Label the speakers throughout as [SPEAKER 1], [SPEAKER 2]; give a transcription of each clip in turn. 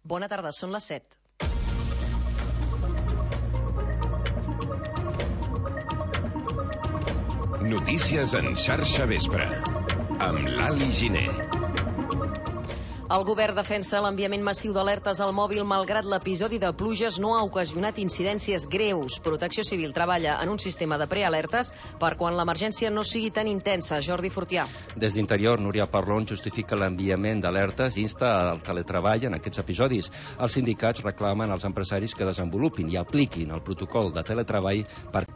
[SPEAKER 1] Bona tarda, són les 7.
[SPEAKER 2] Notícies en xarxa vespre, amb Lali Giner.
[SPEAKER 1] El govern defensa l'enviament massiu d'alertes al mòbil malgrat l'episodi de pluges no ha ocasionat incidències greus. Protecció Civil treballa en un sistema de prealertes per quan l'emergència no sigui tan intensa. Jordi Fortià.
[SPEAKER 3] Des d'Interior, Núria Parlon justifica l'enviament d'alertes i insta al teletreball en aquests episodis. Els sindicats reclamen als empresaris que desenvolupin i apliquin el protocol de teletreball per...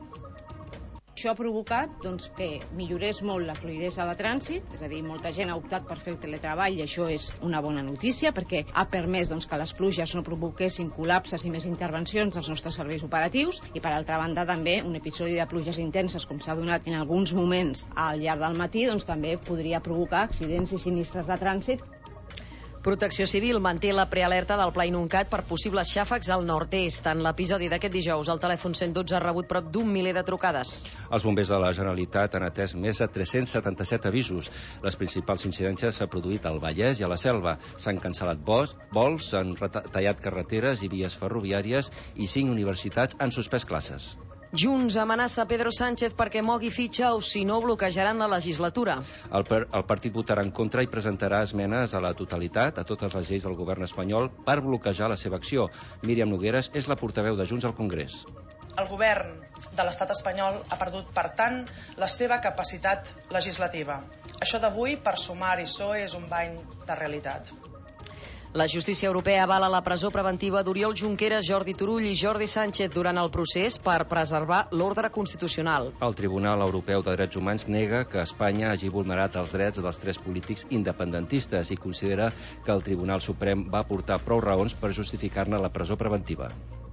[SPEAKER 4] Això ha provocat que millorés molt la fluïdesa de trànsit, és a dir, molta gent ha optat per fer el teletreball i això és una bona notícia perquè ha permès que les pluges no provoquessin col·lapses i més intervencions dels nostres serveis operatius i, per altra banda, també un episodi de pluges intenses, com s'ha donat en alguns moments al llarg del matí, també podria provocar accidents i sinistres de trànsit.
[SPEAKER 1] Protecció Civil manté la prealerta del Pla Inuncat per possibles xàfecs al nord-est. En l'episodi d'aquest dijous, el telèfon 112 ha rebut prop d'un miler de trucades.
[SPEAKER 3] Els bombers de la Generalitat han atès més de 377 avisos. Les principals incidències s'han produït al Vallès i a la Selva. S'han cancel·lat vols, s'han tallat carreteres i vies ferroviàries i 5 universitats han suspès classes.
[SPEAKER 1] Junts amenaça Pedro Sánchez perquè mogui fitxa o si no bloquejaran la legislatura.
[SPEAKER 3] El partit votarà en contra i presentarà esmenes a la totalitat a totes les lleis del govern espanyol per bloquejar la seva acció. Míriam Nogueras és la portaveu de Junts al Congrés.
[SPEAKER 5] El govern de l'estat espanyol ha perdut, per tant, la seva capacitat legislativa. Això d'avui, per Sumar i PSOE, és un bany de realitat.
[SPEAKER 1] La justícia europea avala la presó preventiva d'Oriol Junqueras, Jordi Turull i Jordi Sánchez durant el procés per preservar l'ordre constitucional.
[SPEAKER 3] El Tribunal Europeu de Drets Humans nega que Espanya hagi vulnerat els drets dels 3 polítics independentistes i considera que el Tribunal Suprem va aportar prou raons per justificar-ne la presó preventiva.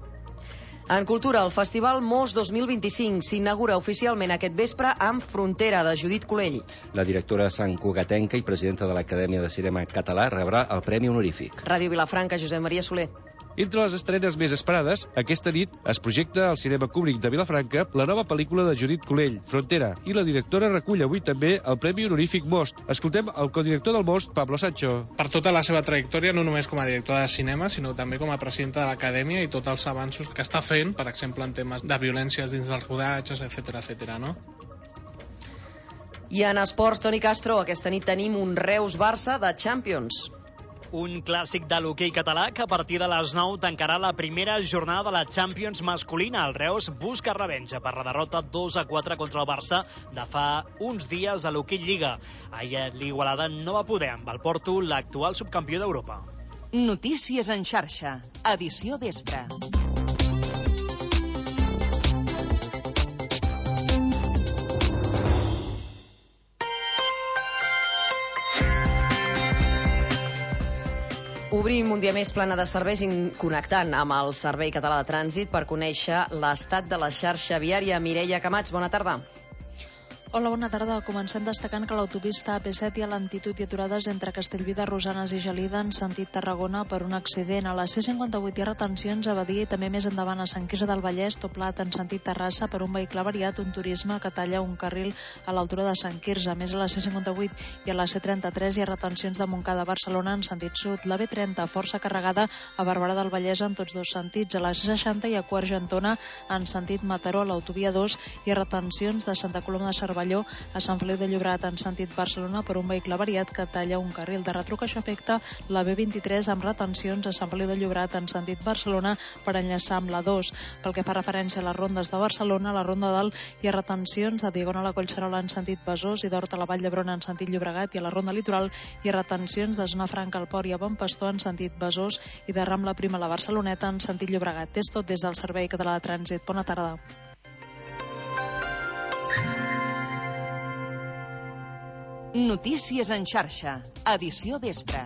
[SPEAKER 1] En cultura, el Festival Mos 2025 s'inaugura oficialment aquest vespre amb Frontera, de Judit Colell.
[SPEAKER 3] La directora santcugatenca i presidenta de l'Acadèmia de Cinema Català rebrà el Premi Honorífic.
[SPEAKER 1] Ràdio Vilafranca, Josep Maria Soler.
[SPEAKER 6] Entre les estrenes més esperades, aquesta nit es projecta al Cinema Cúbric de Vilafranca la nova pel·lícula de Judit Colell, Frontera, i la directora recull avui també el Premi Honorífic Most. Escoltem el codirector del Most, Pablo Sancho.
[SPEAKER 7] Per tota la seva trajectòria, no només com a directora de cinema, sinó també com a presidenta de l'Acadèmia i tots els avanços que està fent, per exemple, en temes de violències dins dels rodatges, etc., no?
[SPEAKER 1] I en esports, Toni Castro, aquesta nit tenim un Reus-Barça de Champions.
[SPEAKER 8] Un clàssic de l'hoquei català que a partir de les 9 tancarà la primera jornada de la Champions masculina. El Reus busca revenja per la derrota 2-4 contra el Barça de fa uns dies a l'hoquei Lliga. Ahir l'Igualada no va poder amb el Porto, l'actual subcampió d'Europa.
[SPEAKER 9] Notícies en xarxa, edició vespre.
[SPEAKER 1] Obrim un dia més plana de serveis connectant amb el Servei Català de Trànsit per conèixer l'estat de la xarxa viària. Mireia Camats, bona tarda.
[SPEAKER 10] Hola, bona tarda. Comencem destacant que l'autopista AP7 hi ha lentitud i aturades entre Castellví de Rosanes i Gelida en sentit Tarragona per un accident. A la C58 hi ha retencions a Badia i també més endavant a Sant Quirze del Vallès, doblat en sentit Terrassa per un vehicle variat, un turisme que talla un carril a l'altura de Sant Quirze. A més, a la C58 i a la C33 hi ha retencions de Montcada a Barcelona en sentit sud. La B30 força carregada a Barberà del Vallès en tots dos sentits. A la C60 hi ha Quart Argentona en sentit Mataró. A l'autovia 2 hi ha retencions de Santa Coloma de Cervelló a Sant Feliu de Llobregat en sentit Barcelona per un vehicle variat que talla un carril de retruc. Això afecta la B23 amb retencions a Sant Feliu de Llobregat en sentit Barcelona per enllaçar amb la 2. Pel que fa referència a les rondes de Barcelona, a la ronda dalt hi ha retencions de Diagonal a Collserola en sentit Besòs i d'Hort a la Vall d'Hebron en sentit Llobregat, i a la ronda litoral hi ha retencions de Zona Franca al Port i a Bon Pastor en sentit Besòs i de Rambla Prima a la Barceloneta en sentit Llobregat. És tot des del Servei Català de Trànsit. Bona tarda.
[SPEAKER 9] Notícies en xarxa, edició vespre.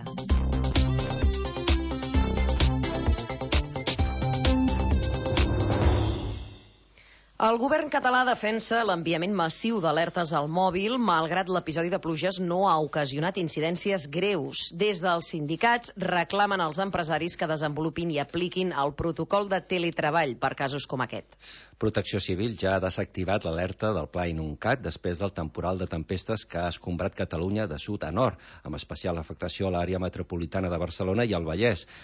[SPEAKER 1] El govern català defensa l'enviament massiu d'alertes al mòbil, malgrat l'episodi de pluges no ha ocasionat incidències greus. Des dels sindicats reclamen als empresaris que desenvolupin i apliquin el protocol de teletreball per casos com aquest.
[SPEAKER 3] Protecció Civil ja ha desactivat l'alerta del Pla Inuncat després del temporal de tempestes que ha escombrat Catalunya de sud a nord, amb especial afectació a l'àrea metropolitana de Barcelona i al Vallès.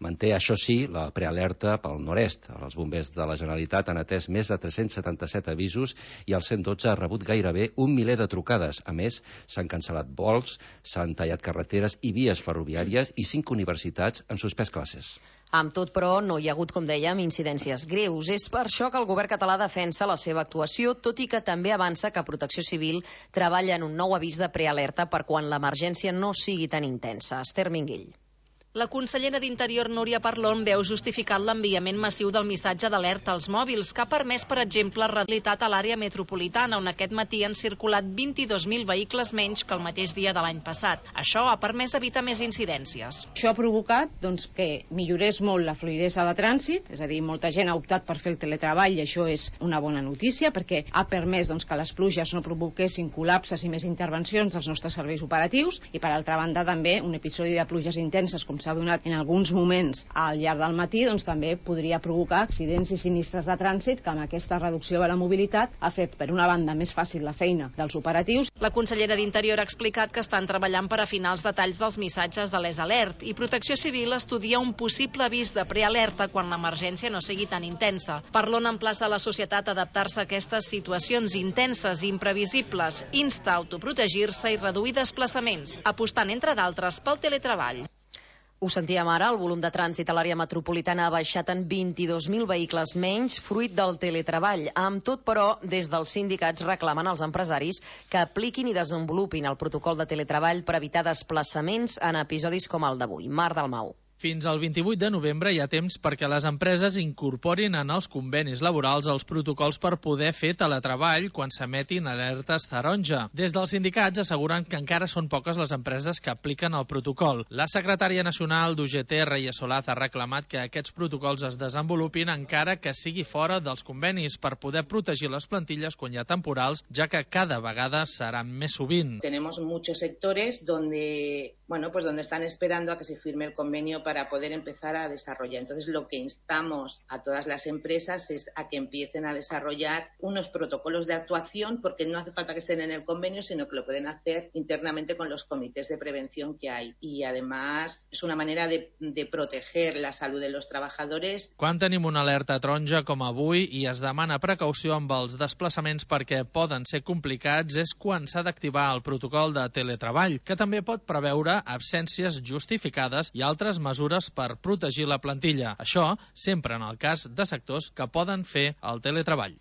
[SPEAKER 3] Manté, això sí, la prealerta pel nord-est. Els bombers de la Generalitat han atès més de 377 avisos i el 112 ha rebut gairebé 1 miler de trucades. A més, s'han cancel·lat vols, s'han tallat carreteres i vies ferroviàries i 5 universitats han suspès classes.
[SPEAKER 1] Amb tot, però, no hi ha hagut, com dèiem, incidències greus. És per això que el govern català defensa la seva actuació, tot i que també avança que Protecció Civil treballa en un nou avís de prealerta per quan l'emergència no sigui tan intensa. Esther Minguell.
[SPEAKER 11] La consellera d'Interior, Núria Parlon, veu justificat l'enviament massiu del missatge d'alerta als mòbils, que ha permès, per exemple, realitat a l'àrea metropolitana, on aquest matí han circulat 22.000 vehicles menys que el mateix dia de l'any passat. Això ha permès evitar més incidències.
[SPEAKER 4] Això ha provocat que millorés molt la fluïdesa de trànsit, és a dir, molta gent ha optat per fer el teletreball i això és una bona notícia perquè ha permès que les pluges no provoquessin col·lapses i més intervencions dels nostres serveis operatius i, per altra banda, també un episodi de pluges intenses com s'ha donat en alguns moments al llarg del matí, també podria provocar accidents i sinistres de trànsit que amb aquesta reducció de la mobilitat ha fet, per una banda, més fàcil la feina dels operatius.
[SPEAKER 11] La consellera d'Interior ha explicat que estan treballant per afinar els detalls dels missatges de l'ES-Alert i Protecció Civil estudia un possible avís de prealerta quan l'emergència no sigui tan intensa. Parlon emplaça la societat a adaptar-se a aquestes situacions intenses i imprevisibles, insta a autoprotegir-se i reduir desplaçaments, apostant, entre d'altres, pel teletreball.
[SPEAKER 1] Ho sentíem ara, el volum de trànsit a l'àrea metropolitana ha baixat en 22.000 vehicles menys, fruit del teletreball. Amb tot, però, des dels sindicats reclamen als empresaris que apliquin i desenvolupin el protocol de teletreball per evitar desplaçaments en episodis com el d'avui. Mar Dalmau.
[SPEAKER 12] Fins al 28 de novembre hi ha temps perquè les empreses incorporin en els convenis laborals els protocols per poder fer teletreball quan s'emetin alertes taronja. Des dels sindicats asseguren que encara són poques les empreses que apliquen el protocol. La secretària nacional d'UGT, Reia Solaz, ha reclamat que aquests protocols es desenvolupin encara que sigui fora dels convenis per poder protegir les plantilles quan hi ha temporals, ja que cada vegada seran més sovint.
[SPEAKER 13] Tenemos muchos sectores donde están esperando a que se firme el convenio para poder empezar a desarrollar. Entonces, lo que instamos a todas las empresas es a que empiecen a desarrollar unos protocolos de actuación, porque no hace falta que estén en el convenio, sino que lo pueden hacer internamente con los comités de prevención que hay. Y además, es una manera de proteger la salud de los trabajadores.
[SPEAKER 12] Quan tenim una alerta taronja com avui i es demana precaució amb els desplaçaments perquè poden ser complicats, és quan s'ha d'activar el protocol de teletreball, que també pot preveure absències justificades i altres mesures per protegir la plantilla. Això sempre en el cas de sectors que poden fer el teletreball.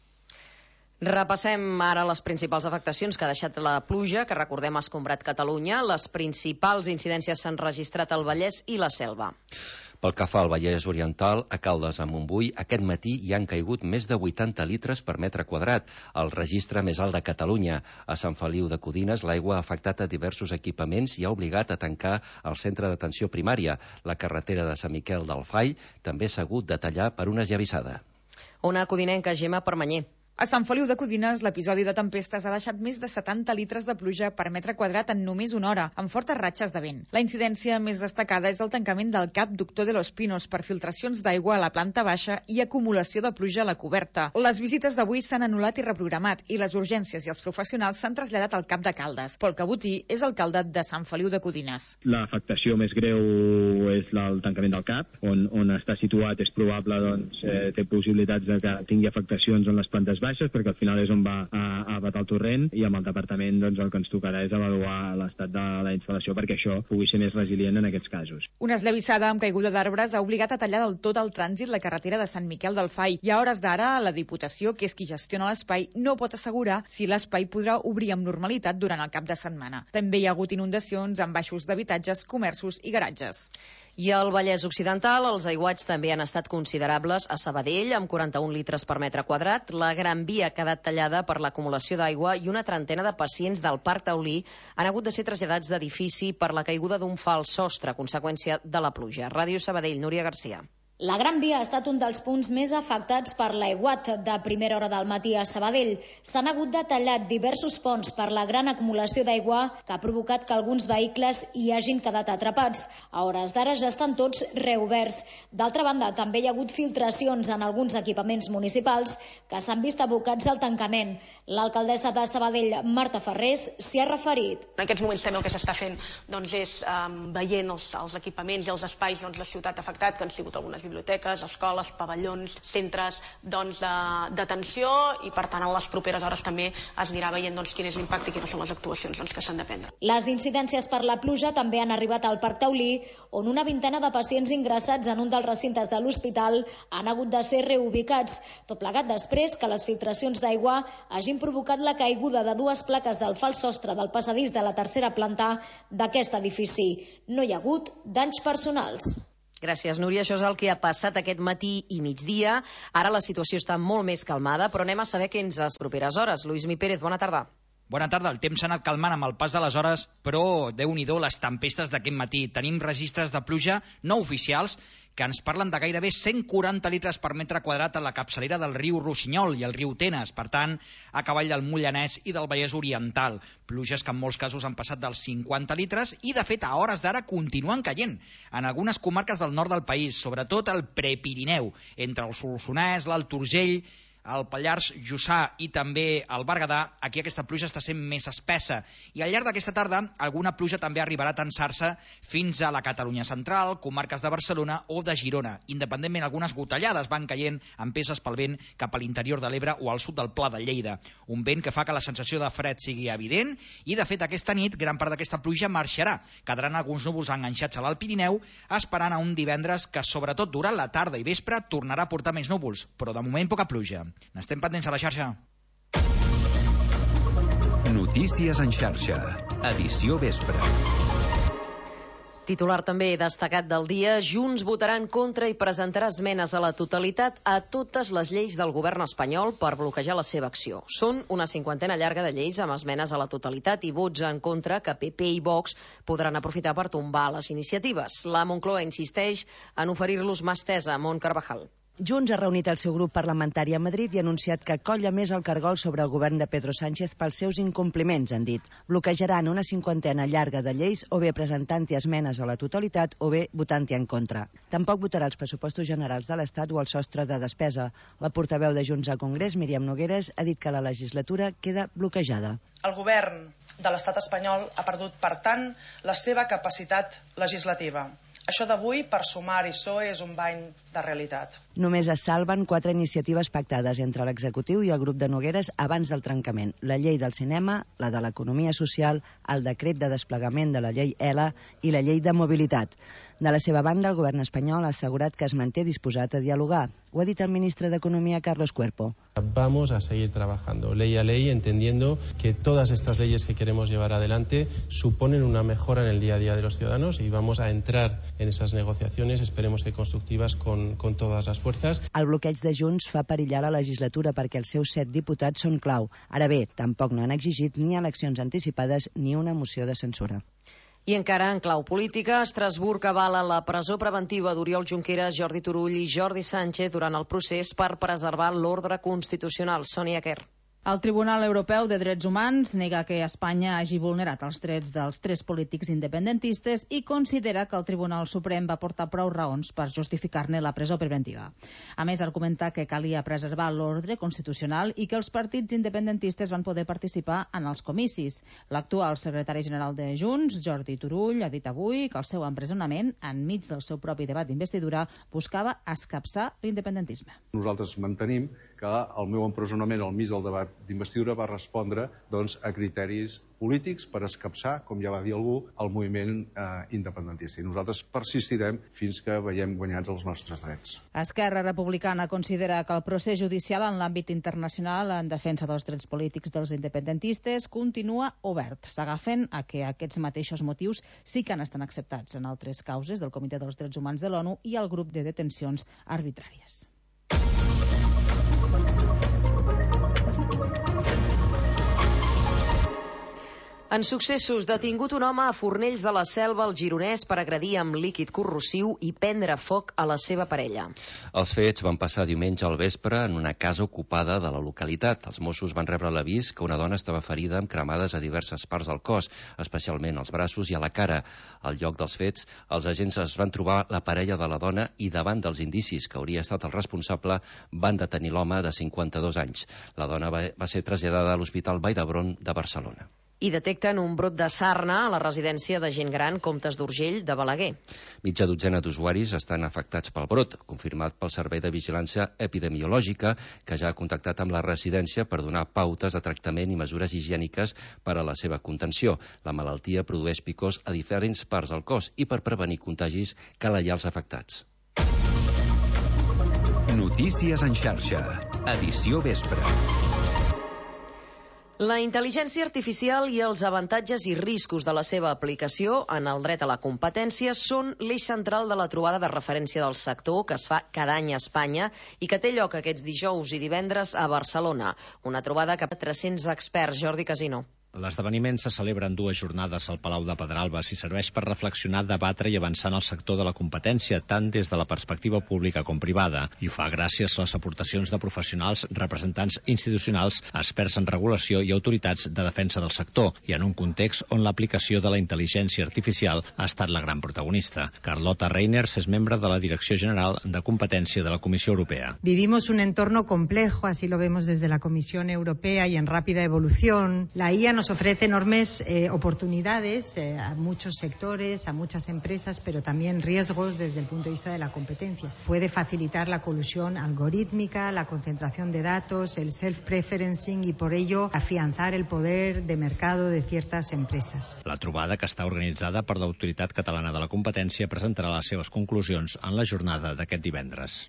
[SPEAKER 1] Repassem ara les principals afectacions que ha deixat la pluja, que recordem ha escombrat Catalunya. Les principals incidències s'han registrat al Vallès i la Selva.
[SPEAKER 3] Pel que fa al Vallès Oriental, a Caldes, a Montbui, aquest matí hi han caigut més de 80 litres per metre quadrat, el registre més alt de Catalunya. A Sant Feliu de Codines, l'aigua ha afectat a diversos equipaments i ha obligat a tancar el centre d'atenció primària. La carretera de Sant Miquel del Fai també s'ha hagut de tallar per una esllavissada.
[SPEAKER 1] Ona codinenca, Gemma Permanyer.
[SPEAKER 14] A Sant Feliu de Codines, l'episodi de tempestes ha deixat més de 70 litres de pluja per metre quadrat en només una hora, amb fortes ratxes de vent. La incidència més destacada és el tancament del cap Doctor de los Pinos per filtracions d'aigua a la planta baixa i acumulació de pluja a la coberta. Les visites d'avui s'han anul·lat i reprogramat i les urgències i els professionals s'han traslladat al cap de Caldes. Pol Cabotí és alcalde de Sant Feliu de Codines.
[SPEAKER 15] L'afectació més greu és el tancament del cap, on està situat és probable, té possibilitats de que tingui afectacions en les plantes baixes, perquè al final és on va a batar el torrent, i amb el departament el que ens tocarà és avaluar l'estat de la instal·lació perquè això pugui ser més resilient en aquests casos.
[SPEAKER 14] Una esllavissada amb caiguda d'arbres ha obligat a tallar del tot el trànsit la carretera de Sant Miquel del Fai, i a hores d'ara la Diputació, que és qui gestiona l'espai, no pot assegurar si l'espai podrà obrir amb normalitat durant el cap de setmana. També hi ha hagut inundacions amb baixos d'habitatges, comerços i garatges.
[SPEAKER 1] I al Vallès Occidental, els aiguats també han estat considerables a Sabadell, amb 41 litres per metre quadrat. La Gran Via ha quedat tallada per l'acumulació d'aigua i una trentena de pacients del Parc Taulí han hagut de ser traslladats d'edifici per la caiguda d'un fals sostre a conseqüència de la pluja. Ràdio Sabadell, Núria Garcia.
[SPEAKER 16] La Gran Via ha estat un dels punts més afectats per l'aiguat de primera hora del matí a Sabadell. S'han hagut de tallar diversos ponts per la gran acumulació d'aigua que ha provocat que alguns vehicles hi hagin quedat atrapats. A hores d'ara ja estan tots reoberts. D'altra banda, també hi ha hagut filtracions en alguns equipaments municipals que s'han vist abocats al tancament. L'alcaldessa de Sabadell, Marta Ferrés, s'hi ha referit.
[SPEAKER 17] En aquests moments també el que s'està fent és veient els equipaments i els espais de la ciutat afectat, que han sigut algunes biblioteques, escoles, pavellons, centres d'atenció, i per tant en les properes hores també es anirà veient quin és l'impacte i quines són les actuacions que s'han de prendre.
[SPEAKER 16] Les incidències per la pluja també han arribat al Parc Taulí, on una vintena de pacients ingressats en un dels recintes de l'hospital han hagut de ser reubicats, tot plegat després que les filtracions d'aigua hagin provocat la caiguda de 2 plaques del fals sostre del passadís de la tercera planta d'aquest edifici. No hi ha hagut danys personals.
[SPEAKER 1] Gràcies, Núria. Això és el que ha passat aquest matí i migdia. Ara la situació està molt més calmada, però anem a saber què ens les properes hores. Luismi Pérez, bona tarda.
[SPEAKER 18] Bona tarda. El temps s'ha anat calmant amb el pas de les hores, però déu-n'hi-do les tempestes d'aquest matí. Tenim registres de pluja no oficials que ens parlen de gairebé 140 litres per metre quadrat a la capçalera del riu Rossinyol i el riu Tenes, per tant, a cavall del Moianès i del Vallès Oriental. Pluges que en molts casos han passat dels 50 litres i, de fet, a hores d'ara continuen caient en algunes comarques del nord del país, sobretot al Prepirineu, entre el Solsonès, l'Alt Urgell, el Pallars Jussà i també el Berguedà. Aquí aquesta pluja està sent més espessa i al llarg d'aquesta tarda alguna pluja també arribarà a tensar-se fins a la Catalunya central, comarques de Barcelona o de Girona. Independentment, algunes gotellades van caient empeses pel vent cap a l'interior de l'Ebre o al sud del Pla de Lleida. Un vent que fa que la sensació de fred sigui evident i, de fet, aquesta nit gran part d'aquesta pluja marxarà. Quedaran alguns núvols enganxats a l'Alt Pirineu, esperant a un divendres que, sobretot durant la tarda i vespre, tornarà a portar més núvols, però de moment poca pluja. N'estem pendents a la xarxa.
[SPEAKER 2] Notícies en xarxa. Edició vespre.
[SPEAKER 1] Titular també destacat del dia: Junts votarà en contra i presentarà esmenes a la totalitat a totes les lleis del govern espanyol per bloquejar la seva acció. Són una 50ena llarga de lleis amb esmenes a la totalitat i vots en contra que PP i Vox podran aprofitar per tombar les iniciatives. La Moncloa insisteix en oferir-los mà estesa. Mont Carvajal.
[SPEAKER 19] Junts ha reunit el seu grup parlamentari a Madrid i ha anunciat que colla més el cargol sobre el govern de Pedro Sánchez pels seus incompliments, han dit. Bloquejaran una 50ena llarga de lleis, o bé presentant-hi esmenes a la totalitat, o bé votant-hi en contra. Tampoc votarà els pressupostos generals de l'Estat o el sostre de despesa. La portaveu de Junts al Congrés, Míriam Nogueras, ha dit que la legislatura queda bloquejada.
[SPEAKER 5] El govern de l'estat espanyol ha perdut, per tant, la seva capacitat legislativa. Això d'avui, per Sumar i PSOE, és un bany de realitat.
[SPEAKER 19] Només es salven 4 iniciatives pactades entre l'executiu i el grup de Nogueras abans del trencament. La llei del cinema, la de l'economia social, el decret de desplegament de la llei ELA i la llei de mobilitat. De la seva banda, el govern espanyol ha assegurat que es manté disposat a dialogar. Ho ha dit el ministre d'Economia, Carlos Cuerpo.
[SPEAKER 20] Vamos a seguir trabajando ley a ley, entendiendo que todas estas leyes que queremos llevar adelante suponen una mejora en el día a día de los ciudadanos y vamos a entrar en esas negociaciones, esperemos que constructivas, con todas las fuerzas.
[SPEAKER 19] El bloqueig de Junts fa perillar la legislatura perquè els seus 7 diputats són clau. Ara bé, tampoc no han exigit ni eleccions anticipades ni una moció de censura.
[SPEAKER 1] I encara en clau política, Estrasburg avala la presó preventiva d'Oriol Junqueras, Jordi Turull i Jordi Sánchez durant el procés per preservar l'ordre constitucional. Sònia Quer.
[SPEAKER 21] El Tribunal Europeu de Drets Humans nega que Espanya hagi vulnerat els drets dels 3 polítics independentistes i considera que el Tribunal Suprem va portar prou raons per justificar-ne la presó preventiva. A més, argumenta que calia preservar l'ordre constitucional i que els partits independentistes van poder participar en els comicis. L'actual secretari general de Junts, Jordi Turull, ha dit avui que el seu empresonament, enmig del seu propi debat d'investidura, buscava escapçar l'independentisme.
[SPEAKER 22] Nosaltres mantenim que el meu empresonament al mig del debat d'investidura va respondre a criteris polítics per escapçar, com ja va dir algú, el moviment independentista. I nosaltres persistirem fins que veiem guanyats els nostres drets.
[SPEAKER 21] Esquerra Republicana considera que el procés judicial en l'àmbit internacional en defensa dels drets polítics dels independentistes continua obert. S'agafen a que aquests mateixos motius sí que han estat acceptats en altres causes del Comitè dels Drets Humans de l'ONU i el grup de detencions arbitràries.
[SPEAKER 1] En successos, detingut un home a Fornells de la Selva, al Gironès, per agredir amb líquid corrosiu i prendre foc a la seva parella.
[SPEAKER 3] Els fets van passar diumenge al vespre en una casa ocupada de la localitat. Els Mossos van rebre l'avís que una dona estava ferida amb cremades a diverses parts del cos, especialment als braços i a la cara. Al lloc dels fets, els agents es van trobar la parella de la dona i davant dels indicis que hauria estat el responsable van detenir l'home de 52 anys. La dona va ser traslladada a l'Hospital Vall d'Hebron de Barcelona.
[SPEAKER 1] I detecten un brot de sarna a la residència de gent gran Comtes d'Urgell de Balaguer.
[SPEAKER 3] Mitja dotzena d'usuaris estan afectats pel brot, confirmat pel Servei de Vigilància Epidemiològica, que ja ha contactat amb la residència per donar pautes de tractament i mesures higièniques per a la seva contenció. La malaltia produeix picors a diferents parts del cos i per prevenir contagis cal aïllar els afectats.
[SPEAKER 2] Notícies en xarxa. Edició vespre.
[SPEAKER 1] La intel·ligència artificial i els avantatges i riscos de la seva aplicació en el dret a la competència són l'eix central de la trobada de referència del sector que es fa cada any a Espanya i que té lloc aquests dijous i divendres a Barcelona. Una trobada que 300 experts. Jordi Casino.
[SPEAKER 6] L'esdeveniment se celebra en 2 jornades al Palau de Pedralbes i serveix per reflexionar, debatre i avançar en el sector de la competència, tant des de la perspectiva pública com privada. I ho fa gràcies a les aportacions de professionals, representants institucionals, experts en regulació i autoritats de defensa del sector, i en un context on l'aplicació de la intel·ligència artificial ha estat la gran protagonista. Carlota Reiners és membre de la Direcció General de Competència de la Comissió Europea.
[SPEAKER 7] Vivimos un entorno complejo, así lo vemos desde la Comisión Europea y en rápida evolución. La IA nos ofrece enormes oportunidades a muchos sectores, a muchas empresas, pero también riesgos desde el punto de vista de la competencia. Puede facilitar la colusión algorítmica, la concentración de datos, el self-preferencing y por ello afianzar el poder de mercado de ciertas empresas.
[SPEAKER 6] La trobada, que està organitzada per l'Autoritat Catalana de la Competència, presentarà les seves conclusions en la jornada d'aquest divendres.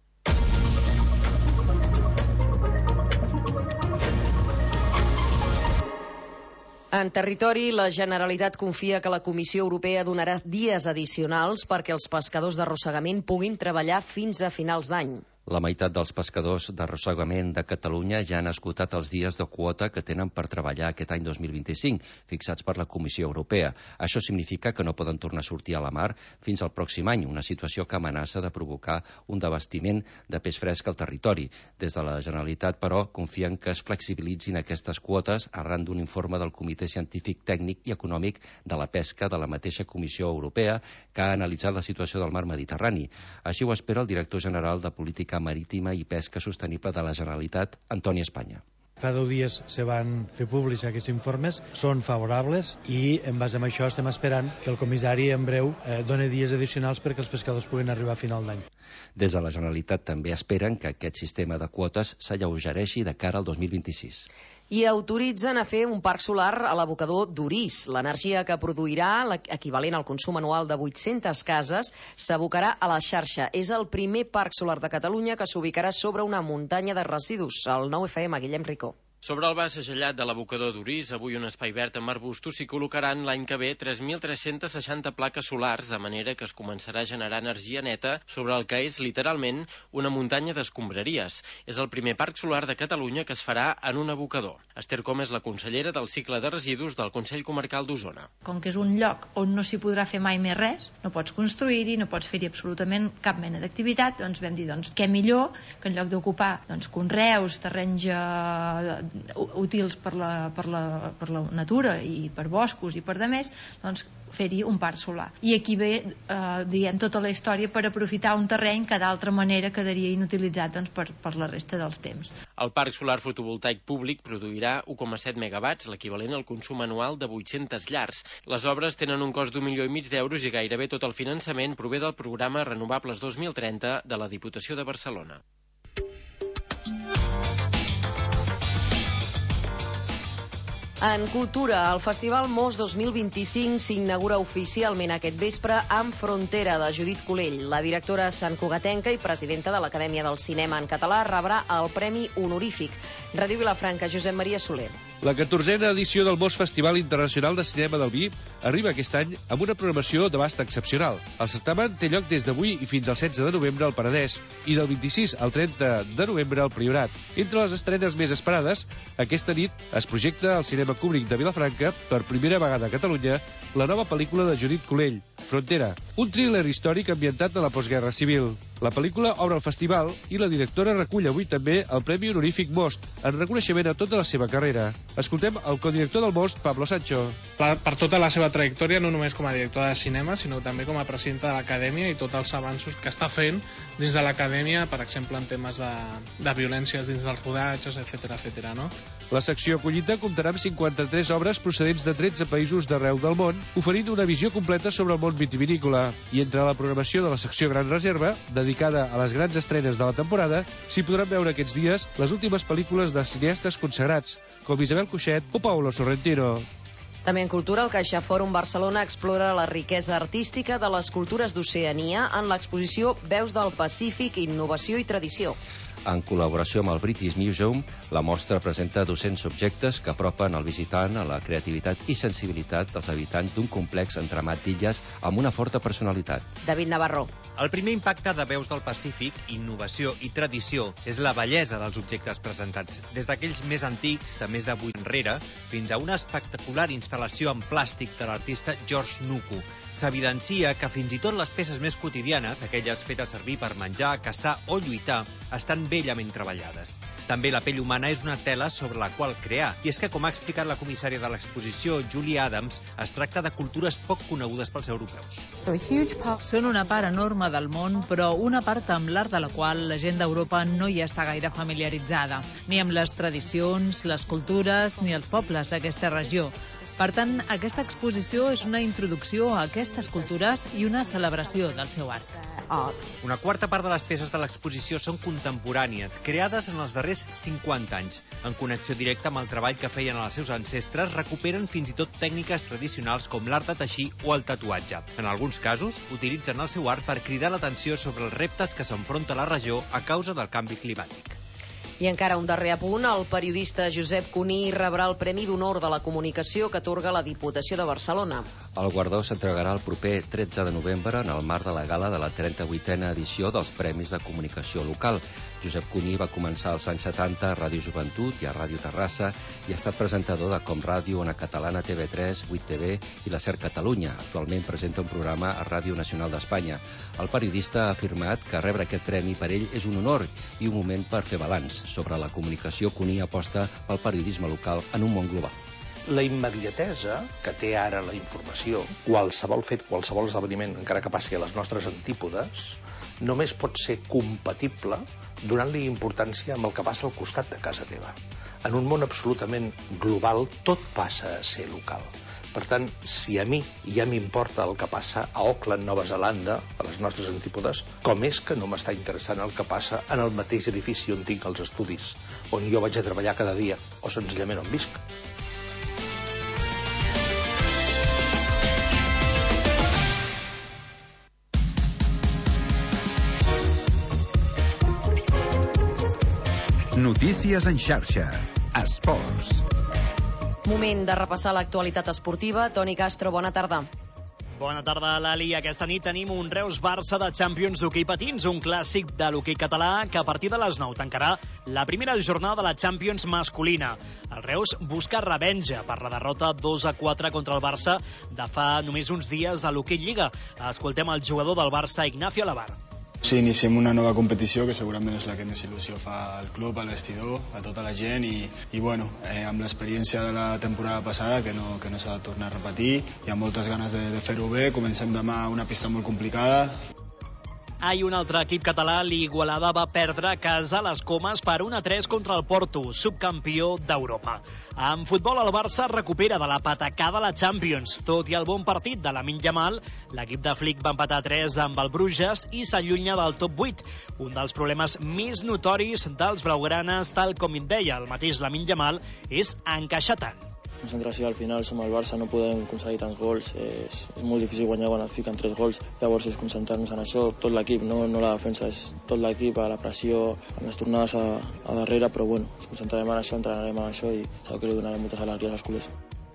[SPEAKER 1] En territori, la Generalitat confia que la Comissió Europea donarà dies addicionals perquè els pescadors d'arrossegament puguin treballar fins a finals d'any.
[SPEAKER 3] La meitat dels pescadors d'arrossegament de Catalunya ja han esgotat els dies de quota que tenen per treballar aquest any 2025, fixats per la Comissió Europea. Això significa que no poden tornar a sortir a la mar fins al pròxim any, una situació que amenaça de provocar un desabastiment de peix fresc al territori. Des de la Generalitat, però, confien que es flexibilitzin aquestes quotes arran d'un informe del Comitè Científic, Tècnic i Econòmic de la Pesca de la mateixa Comissió Europea, que ha analitzat la situació del mar Mediterrani. Així ho espera el director general de Política Marítima i Pesca Sostenible de la Generalitat, Antoni Espanya.
[SPEAKER 23] Fa 10 dies se van fer públics aquests informes, són favorables i en base a això estem esperant que el comissari en breu doni dies addicionals perquè els pescadors puguin arribar a final d'any.
[SPEAKER 3] Des de la Generalitat també esperen que aquest sistema de quotes s'alleugereixi de cara al 2026.
[SPEAKER 1] I autoritzen a fer un parc solar a l'abocador d'Orís. L'energia que produirà, equivalent al consum anual de 800 cases, s'abocarà a la xarxa. És el primer parc solar de Catalunya que s'ubicarà sobre una muntanya de residus. El 9FM, Guillem Ricó.
[SPEAKER 24] Sobre el vas agellat de l'abocador d'Orís, avui un espai verd amb arbustos, s'hi col·locaran l'any que ve 3.360 plaques solars, de manera que es començarà a generar energia neta sobre el que és literalment una muntanya d'escombraries. És el primer parc solar de Catalunya que es farà en un abocador. Esther Com és la consellera del cicle de residus del Consell Comarcal d'Osona.
[SPEAKER 25] Com que és un lloc on no s'hi podrà fer mai més res, no pots construir-hi, no pots fer-hi absolutament cap mena d'activitat, doncs vam dir, què millor que en lloc d'ocupar conreus, terrenys útils per la natura i per boscos i per demés, doncs fer-hi un parc solar. I aquí ve, diguem, tota la història per aprofitar un terreny que d'altra manera quedaria inutilitzat per la resta dels temps.
[SPEAKER 24] El parc solar fotovoltaic públic produirà 1,7 megawatts, l'equivalent al consum anual de 800 llars. Les obres tenen un cost d'1,5 milió d'euros i gairebé tot el finançament prové del programa Renovables 2030 de la Diputació de Barcelona.
[SPEAKER 1] En cultura, el Festival Mos 2025 s'inaugura oficialment aquest vespre amb Frontera, de Judit Colell. La directora santcugatenca i presidenta de l'Acadèmia del Cinema en Català rebrà el Premi Honorífic. Ràdio Vilafranca, Josep Maria Soler.
[SPEAKER 26] La 14a edició del Mos Festival Internacional de Cinema del Vi arriba aquest any amb una programació d'abast excepcional. El certamen té lloc des d'avui i fins al 16 de novembre al Penedès i del 26 al 30 de novembre al Priorat. Entre les estrenes més esperades, aquesta nit es projecta al Cinema Cinema Kubrick de Vilafranca, per primera vegada a Catalunya, la nova pel·lícula de Judit Colell, Frontera, un thriller històric ambientat a la postguerra civil. La pel·lícula obre el festival i la directora recull avui també el Premi Honorífic Most, en reconeixement a tota la seva carrera. Escoltem el codirector del Most, Pablo Sancho.
[SPEAKER 4] Per tota la seva trajectòria, no només com a directora de cinema, sinó també com a presidenta de l'Acadèmia i tots els avanços que està fent dins de l'Acadèmia, per exemple, en temes de violències dins dels rodatges, etc. no?
[SPEAKER 26] La secció acollida comptarà amb 53 obres procedents de 13 països d'arreu del món, oferint una visió completa sobre el món vitivinícola. I entre la programació de la secció Gran Reserva, dedicada a les grans estrenes de la temporada, s'hi podran veure aquests dies les últimes pel·lícules de cineastes consagrats, com Isabel Coixet o Paolo Sorrentino.
[SPEAKER 1] També en cultura, el CaixaFòrum Barcelona explora la riquesa artística de les cultures d'Oceania en l'exposició Veus del Pacífic, Innovació i Tradició.
[SPEAKER 3] En col·laboració amb el British Museum, la mostra presenta 200 objectes que apropen el visitant a la creativitat i sensibilitat dels habitants d'un complex entramat d'illes amb una forta personalitat.
[SPEAKER 1] David Navarro.
[SPEAKER 8] El primer impacte de Veus del Pacífic, Innovació i Tradició, és la bellesa dels objectes presentats, des d'aquells més antics, de més de 8 enrere, fins a una espectacular instal·lació en plàstic de l'artista George Nuku. S'evidencia que fins i tot les peces més quotidianes, aquelles fetes servir per menjar, caçar o lluitar, estan bellament treballades. També la pell humana és una tela sobre la qual crear, i és que, com ha explicat la comissària de l'exposició, Julie Adams, es tracta de cultures poc conegudes pels europeus.
[SPEAKER 9] Són una part enorme del món, però una part amb l'art de la qual la gent d'Europa no hi està gaire familiaritzada, ni amb les tradicions, les cultures, ni els pobles d'aquesta regió. Per tant, aquesta exposició és una introducció a aquestes cultures i una celebració del seu art.
[SPEAKER 8] Una quarta part de les peces de l'exposició són contemporànies, creades en els darrers 50 anys. En connexió directa amb el treball que feien els seus ancestres, recuperen fins i tot tècniques tradicionals com l'art de teixir o el tatuatge. En alguns casos, utilitzen el seu art per cridar l'atenció sobre els reptes que s'enfronta la regió a causa del canvi climàtic.
[SPEAKER 1] I encara un darrer apunt, el periodista Josep Cuní rebrà el Premi d'Honor de la Comunicació que atorga la Diputació de Barcelona.
[SPEAKER 3] El guardó s'entregarà el proper 13 de novembre en el marc de la gala de la 38a edició dels Premis de Comunicació Local. Josep Cuní va començar als anys 70 a Ràdio Joventut i a Ràdio Terrassa i ha estat presentador de Com Ràdio, Ona Catalana, TV3, 8TV i la SER Catalunya. Actualment presenta un programa a Ràdio Nacional d'Espanya. El periodista ha afirmat que rebre aquest premi per ell és un honor i un moment per fer balanç. Sobre la comunicació, Cuní aposta pel periodisme local en un món global.
[SPEAKER 10] La immediatesa que té ara la informació, qualsevol fet, qualsevol esdeveniment, encara que passi a les nostres antípodes, només pot ser compatible donant-li importància amb el que passa al costat de casa teva. En un món absolutament global, tot passa a ser local. Per tant, si a mi ja m'importa el que passa a Auckland, Nova Zelanda, a les nostres antípodes, com és que no m'està interessant el que passa en el mateix edifici on tinc els estudis, on jo vaig a treballar cada dia, o senzillament on visc?
[SPEAKER 2] Notícies en xarxa. Esports.
[SPEAKER 1] Moment de repassar l'actualitat esportiva. Toni Castro, bona tarda.
[SPEAKER 11] Bona tarda, Lali. Aquesta nit tenim un Reus-Barça de Champions d'hoquei patins, un clàssic de l'hoquei català que a partir de les 9 tancarà la primera jornada de la Champions masculina. El Reus busca revenja per la derrota 2-4 contra el Barça de fa només uns dies a l'hoquei Lliga. Escoltem el jugador del Barça, Ignacio Alabar.
[SPEAKER 13] Sí, iniciem una nova competició que segurament és la que més il·lusió fa al club, al vestidor, a tota la gent i bueno, amb l'experiència de la temporada passada que no s'ha de tornar a repetir, hi ha moltes ganes de fer-ho bé, comencem demà una pista molt complicada.
[SPEAKER 11] I un altre equip català, l'Igualada, va perdre a casa a les Comes per 1-3 contra el Porto, subcampió d'Europa. En futbol, el Barça recupera de la patacada a la Champions. Tot i el bon partit de Lamine Yamal, l'equip de Flick va empatar 3 amb el Bruges i s'allunya del top 8. Un dels problemes més notoris dels blaugranes, tal com et deia el mateix Lamine Yamal, és encaixar tant.
[SPEAKER 27] Concentració, al final som el Barça, no podem aconseguir tants gols, és molt difícil guanyar quan et fiquen 3 gols, llavors és concentrar-nos en això, tot l'equip, no la defensa, és tot l'equip, a la pressió, amb les tornades a darrere, però bueno, ens concentrarem en això, entrenarem en això i segur que li donarem moltes alegries als culers.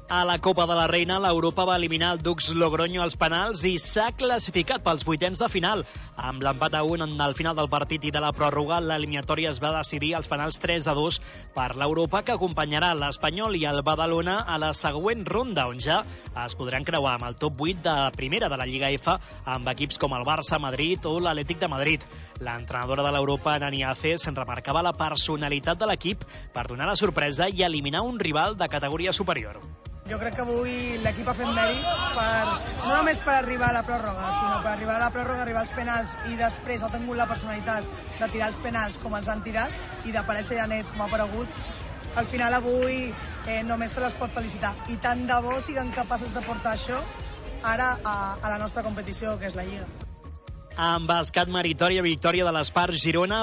[SPEAKER 11] A la Copa de la Reina, l'Europa va eliminar el Dux Logroño als penals i s'ha classificat pels vuitens de final. Amb l'empat a 1 al final del partit i de la pròrroga, l'eliminatòria es va decidir als penals 3-2 per l'Europa, que acompanyarà l'Espanyol i el Badalona a la següent ronda, on ja es podran creuar amb el top 8 de la primera de la Lliga F, amb equips com el Barça, Madrid o l'Atlètic de Madrid. L'entrenadora de l'Europa, Nani Aces, remarcava la personalitat de l'equip per donar la sorpresa i eliminar un rival de categoria superior.
[SPEAKER 5] Jo crec que avui l'equip ha fet mèrit no només per arribar a la pròrroga, sinó per arribar a la pròrroga, arribar als penals i després ha tingut la personalitat de tirar els penals com els han tirat i d'aparèixer ja net com ha aparegut. Al final avui només se les pot felicitar i tant de bo siguin capaces de portar això ara a la nostra competició, que és la Lliga.
[SPEAKER 11] En bàsquet, meritòria victòria de l'Espar Girona,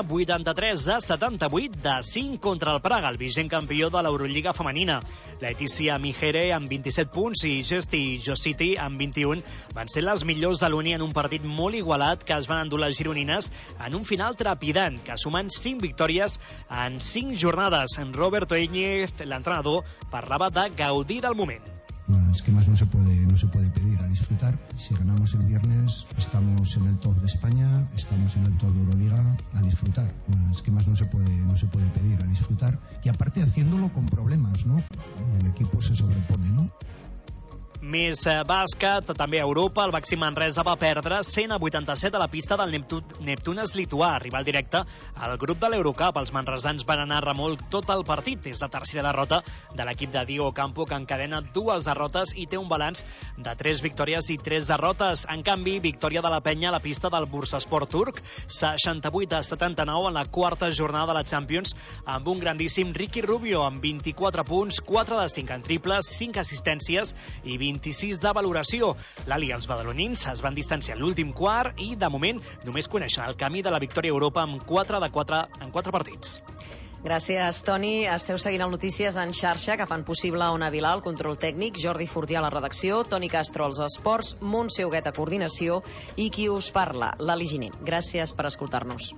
[SPEAKER 11] 83-78, de 5 contra el Praga, el vigent campió de l'Eurolliga femenina. Laetitia Mijere amb 27 punts i Gesti Jositi amb 21 van ser les millors de l'Uni en un partit molt igualat que es van endur les gironines en un final trepidant, que sumen 5 victòries en 5 jornades. En Roberto Íñez, l'entrenador, parlava de gaudir del moment.
[SPEAKER 12] Es que más no se puede pedir, a disfrutar. Si ganamos el viernes, estamos en el top de España, estamos en el top de Euroliga, a disfrutar. Es que más no se puede pedir, a disfrutar. Y aparte haciéndolo con problemas, ¿no? El equipo se sobrepone, ¿no?
[SPEAKER 11] Més bàsquet, també a Europa, el Baxi Manresa va perdre 100-87 a la pista del Neptunes lituà, rival directe al grup de l'Eurocup. Els manresans van anar a remolc tot el partit. És la tercera derrota de l'equip de Diego Campo, que encadena 2 derrotes i té un balanç de 3 victòries i 3 derrotes. En canvi, victòria de la penya a la pista del Bursaspor turc, 68-79 en la quarta jornada de la Champions, amb un grandíssim Ricky Rubio amb 24 punts, 4 de 5 en triples, 5 assistències i 26 de valoració. L'Ali i els badalonins es van distanciar en l'últim quart i, de moment, només coneixen el camí de la victòria a Europa amb 4 de 4 en 4 partits.
[SPEAKER 1] Gràcies, Toni. Esteu seguint el Notícies en xarxa, que fan possible Ona Vilà, el control tècnic, Jordi Fortià a la redacció, Toni Castro als esports, Montse Huguet a coordinació i qui us parla, l'Ali Giner. Gràcies per escoltar-nos.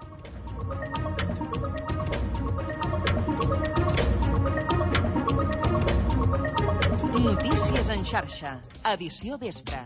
[SPEAKER 14] Notícies en xarxa, edició vespre.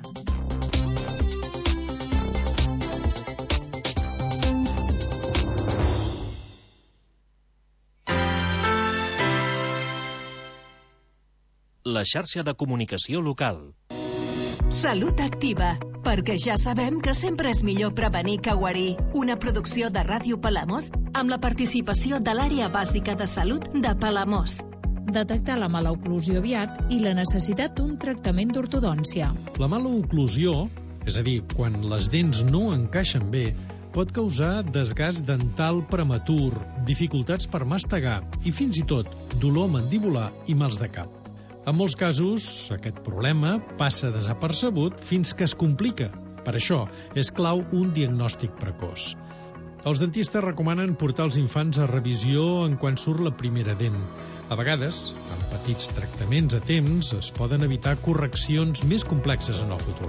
[SPEAKER 15] La xarxa de comunicació local.
[SPEAKER 16] Salut Activa, perquè ja sabem que sempre és millor prevenir que guarir. Una producció de Ràdio Palamós amb la participació de l'àrea bàsica de salut de Palamós.
[SPEAKER 9] Detectar la mala oclusió aviat i la necessitat d'un tractament d'ortodòncia.
[SPEAKER 23] La mala oclusió, és a dir, quan les dents no encaixen bé, pot causar desgast dental prematur, dificultats per mastegar i fins i tot dolor mandibular i mals de cap. En molts casos, aquest problema passa desapercebut fins que es complica. Per això és clau un diagnòstic precoç. Els dentistes recomanen portar els infants a revisió en quan surt la primera dent. A vegades, amb petits tractaments a temps, es poden evitar correccions més complexes en el futur.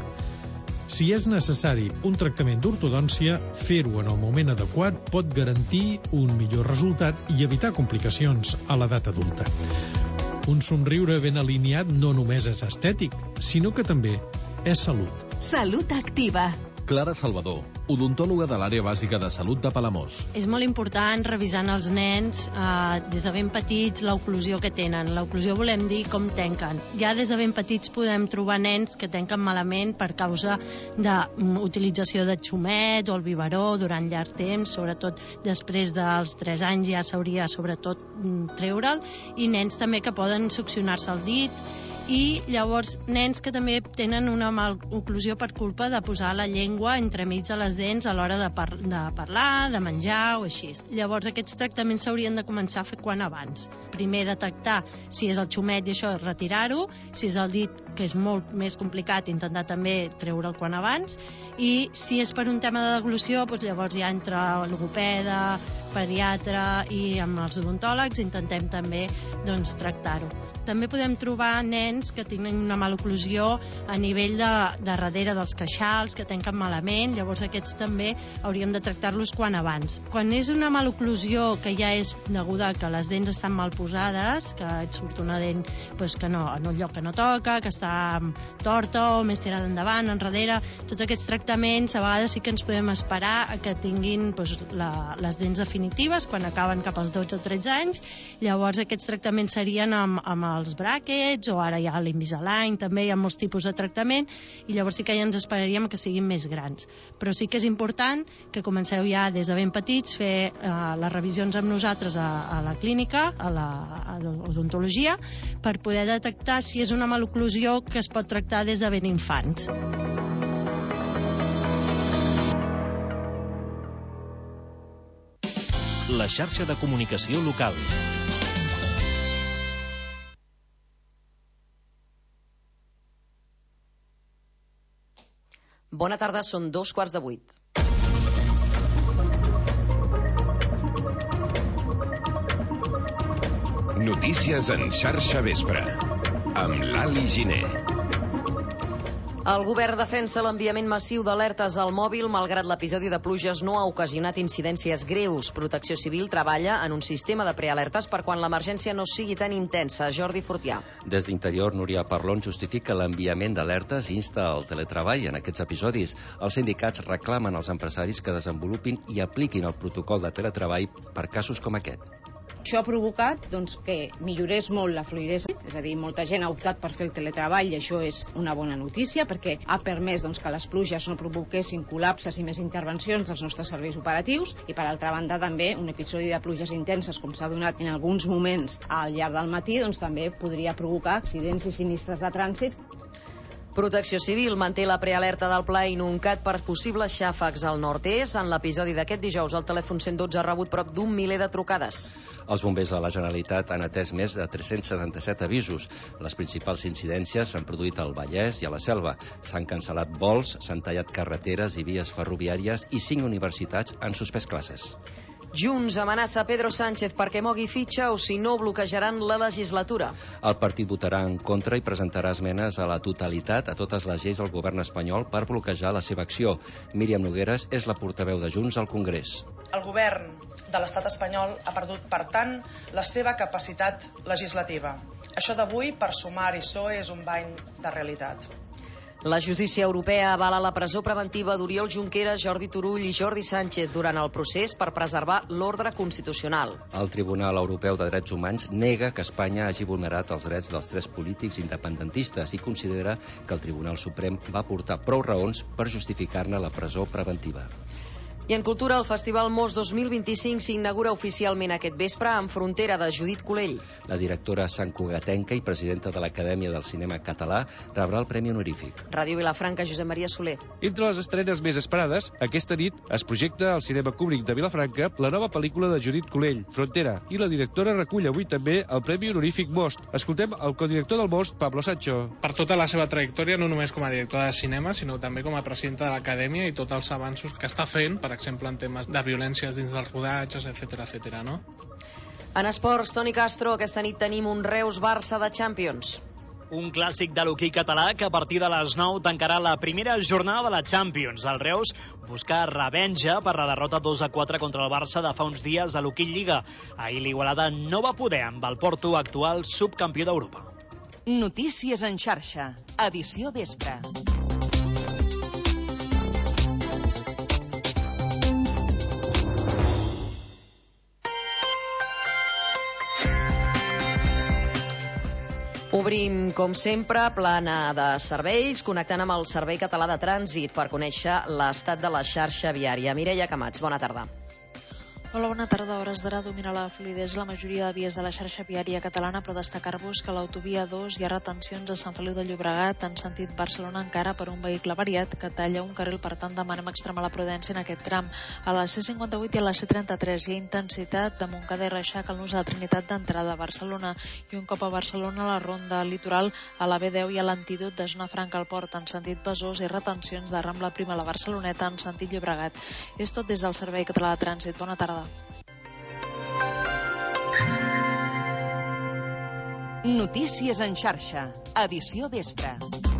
[SPEAKER 23] Si és necessari un tractament d'ortodòncia, fer-ho en el moment adequat pot garantir un millor resultat i evitar complicacions a l'edat adulta. Un somriure ben alineat no només és estètic, sinó que també és salut.
[SPEAKER 16] Salut Activa.
[SPEAKER 17] Clara Salvador, odontòloga de l'àrea bàsica de salut de Palamós.
[SPEAKER 18] És molt important revisar els nens des de ben petits l'oclusió que tenen. L'oclusió volem dir com tanquen. Ja des de ben petits podem trobar nens que tanquen malament per causa d'utilització de xumet o el biberó durant llarg temps, sobretot després dels 3 anys ja s'hauria sobretot treure'l, i nens també que poden succionar-se el dit, i llavors nens que també tenen una maloclusió per culpa de posar la llengua entremig de les dents a l'hora de parlar, de menjar o així. Llavors aquests tractaments s'haurien de començar a fer quan abans. Primer detectar si és el xumet i això, retirar-ho, si és el dit, que és molt més complicat, intentar també treure'l quan abans, i si és per un tema de deglució, doncs llavors ja entre el logopeda, pediatre i amb els odontòlegs intentem també tractar-ho. També podem trobar nens que tenen una maloclusió a nivell de darrere dels queixals, que tanquen malament, llavors aquests també hauríem de tractar-los quan abans. Quan és una maloclusió que ja és deguda a que les dents estan mal posades, que et surt una dent que no, en un lloc que no toca, que està torta o més tirada endavant, enrere, tots aquests tractaments a vegades sí que ens podem esperar a que tinguin les dents definitives quan acaben cap als 12 o 13 anys. Llavors aquests tractaments serien amb els bràquets, o ara hi ha l'Invisalign, també hi ha molts tipus de tractament, i llavors sí que ja ens esperaríem que siguin més grans. Però sí que és important que comenceu ja des de ben petits fer les revisions amb nosaltres a la clínica, a l'odontologia, per poder detectar si és una maloclusió que es pot tractar des de ben infants.
[SPEAKER 15] La xarxa de comunicació local.
[SPEAKER 1] Bona tarda, són 7:15.
[SPEAKER 2] Notícies en xarxa vespre, amb l'Ali Giner.
[SPEAKER 1] El govern defensa l'enviament massiu d'alertes al mòbil, malgrat l'episodi de pluges no ha ocasionat incidències greus. Protecció Civil treballa en un sistema de prealertes per quan l'emergència no sigui tan intensa. Jordi Fortià.
[SPEAKER 3] Des d'Interior, Núria Parlon justifica l'enviament d'alertes i insta al teletreball en aquests episodis. Els sindicats reclamen als empresaris que desenvolupin i apliquin el protocol de teletreball per casos com aquest.
[SPEAKER 6] Això ha provocat que millorés molt la fluïdesa, és a dir, molta gent ha optat per fer el teletreball i això és una bona notícia perquè ha permès que les pluges no provoquessin col·lapses i més intervencions dels nostres serveis operatius i, per altra banda, també un episodi de pluges intenses, com s'ha donat en alguns moments al llarg del matí, també podria provocar accidents i sinistres de trànsit.
[SPEAKER 1] Protecció Civil manté la prealerta del Pla Inuncat per possibles xàfecs al nord-est. En l'episodi d'aquest dijous, el telèfon 112 ha rebut prop d'1 miler de trucades.
[SPEAKER 3] Els bombers de la Generalitat han atès més de 377 avisos. Les principals incidències s'han produït al Vallès i a la Selva. S'han cancel·lat vols, s'han tallat carreteres i vies ferroviàries i 5 universitats han suspès classes.
[SPEAKER 1] Junts amenaça Pedro Sánchez perquè mogui fitxa o si no bloquejaran la legislatura.
[SPEAKER 3] El partit votarà en contra i presentarà esmenes a la totalitat a totes les lleis del govern espanyol per bloquejar la seva acció. Míriam Nogueras és la portaveu de Junts al Congrés.
[SPEAKER 7] El govern de l'estat espanyol ha perdut, per tant, la seva capacitat legislativa. Això d'avui, per Sumar i PSOE, és un bany de realitat.
[SPEAKER 1] La justícia europea avala la presó preventiva d'Oriol Junqueras, Jordi Turull i Jordi Sánchez durant el procés per preservar l'ordre constitucional.
[SPEAKER 3] El Tribunal Europeu de Drets Humans nega que Espanya hagi vulnerat els drets dels 3 polítics independentistes i considera que el Tribunal Suprem va aportar prou raons per justificar-ne la presó preventiva.
[SPEAKER 1] I en cultura, el Festival Mos 2025 s'inaugura oficialment aquest vespre amb Frontera, de Judit Colell.
[SPEAKER 3] La directora santcugatenca i presidenta de l'Acadèmia del Cinema Català rebrà el Premi Honorífic.
[SPEAKER 1] Ràdio Vilafranca, Josep Maria Soler.
[SPEAKER 26] Entre les estrenes més esperades, aquesta nit es projecta al Cinema Cúbric de Vilafranca la nova pel·lícula de Judit Colell, Frontera, i la directora recull avui també el Premi Honorífic Most. Escoltem el codirector del Most, Pablo Sancho.
[SPEAKER 4] Per tota la seva trajectòria, no només com a directora de cinema, sinó també com a presidenta de l'Acadèmia i tots els avanços que està fent, per exemple, en temes de violències dins dels rodatges, etc., no?
[SPEAKER 1] En esports, Toni Castro, aquesta nit tenim un Reus-Barça de Champions.
[SPEAKER 11] Un clàssic de l'hoquei català que a partir de les 9 tancarà la primera jornada de la Champions. El Reus busca revenja per la derrota 2-4 contra el Barça de fa uns dies a l'Hoquei Lliga. Ahir l'Igualada no va poder amb el Porto, actual subcampió d'Europa.
[SPEAKER 14] Notícies en xarxa, edició vespre.
[SPEAKER 1] Obrim, com sempre, plana de serveis, connectant amb el Servei Català de Trànsit per conèixer l'estat de la xarxa viària. Mireia Camats, bona tarda.
[SPEAKER 19] Hola, bona tarda. A hores d'ara domina la fluïdesa la majoria de vies de la xarxa viària catalana, però destacar-vos que a l'autovia 2 hi ha retencions a Sant Feliu de Llobregat en sentit Barcelona encara per un vehicle variat que talla un carril, per tant demanem extremar la prudència en aquest tram. A la C58 i a la C33 hi ha intensitat de Montcada i Reixac al nus de la Trinitat d'entrada a Barcelona, i un cop a Barcelona a la ronda litoral a la B10 i a l'antídot de Zona Franca al Port en sentit Besòs i retencions de Rambla Prima a la Barceloneta en sentit Llobregat. És tot des del Servei Català de Trànsit. Bona tarda.
[SPEAKER 14] Notícies en xarxa, edició vespre.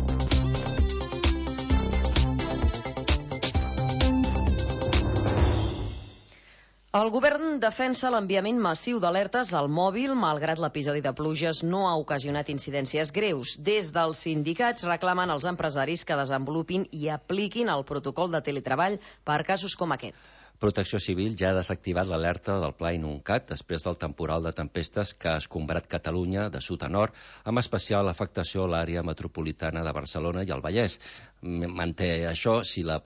[SPEAKER 1] El govern defensa l'enviament massiu d'alertes al mòbil, malgrat l'episodi de pluges no ha ocasionat incidències greus. Des dels sindicats reclamen als empresaris que desenvolupin i apliquin el protocol de teletreball per casos com aquest.
[SPEAKER 3] Protecció Civil ja ha desactivat l'alerta del Pla Inuncat després del temporal de tempestes que ha escombrat Catalunya de sud a nord, amb especial afectació a l'àrea metropolitana de Barcelona i el Vallès. Manté això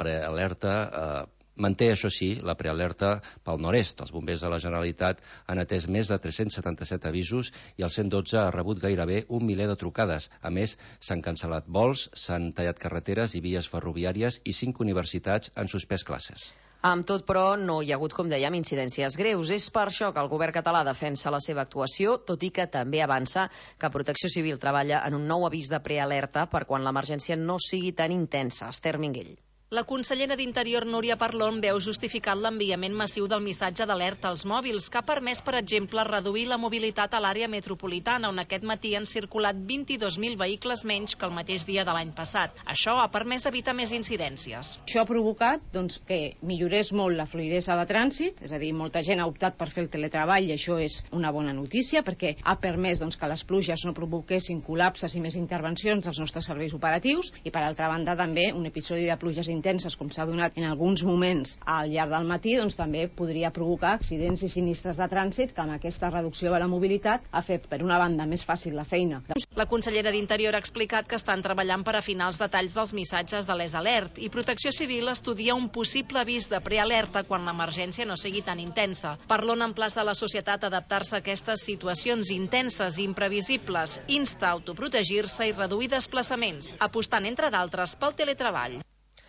[SPEAKER 3] la prealerta pel nord-est. Els bombers de la Generalitat han atès més de 377 avisos i el 112 ha rebut gairebé 1 miler de trucades. A més, s'han cancel·lat vols, s'han tallat carreteres i vies ferroviàries i 5 universitats han suspès classes.
[SPEAKER 1] Amb tot, però, no hi ha hagut, com dèiem, incidències greus. És per això que el govern català defensa la seva actuació, tot i que també avança que Protecció Civil treballa en un nou avís de prealerta per quan l'emergència no sigui tan intensa. Esther Minguell.
[SPEAKER 8] La consellera d'Interior, Núria Parlon, veu justificat l'enviament massiu del missatge d'alerta als mòbils, que ha permès, per exemple, reduir la mobilitat a l'àrea metropolitana, on aquest matí han circulat 22.000 vehicles menys que el mateix dia de l'any passat. Això ha permès evitar més incidències.
[SPEAKER 6] Això ha provocat que millorés molt la fluïdesa de trànsit, és a dir, molta gent ha optat per fer el teletreball i això és una bona notícia perquè ha permès que les pluges no provoquessin col·lapses i més intervencions als nostres serveis operatius i, per altra banda, també un episodi de pluges intenses, com s'ha donat en alguns moments al llarg del matí, també podria provocar accidents i sinistres de trànsit que amb aquesta reducció de la mobilitat ha fet, per una banda, més fàcil la feina.
[SPEAKER 8] La consellera d'Interior ha explicat que estan treballant per afinar els detalls dels missatges de l'ES-Alert i Protecció Civil estudia un possible avís de prealerta quan l'emergència no sigui tan intensa. Parlon emplaça la societat a adaptar-se a aquestes situacions intenses i imprevisibles, insta a autoprotegir-se i reduir desplaçaments, apostant, entre d'altres, pel teletreball.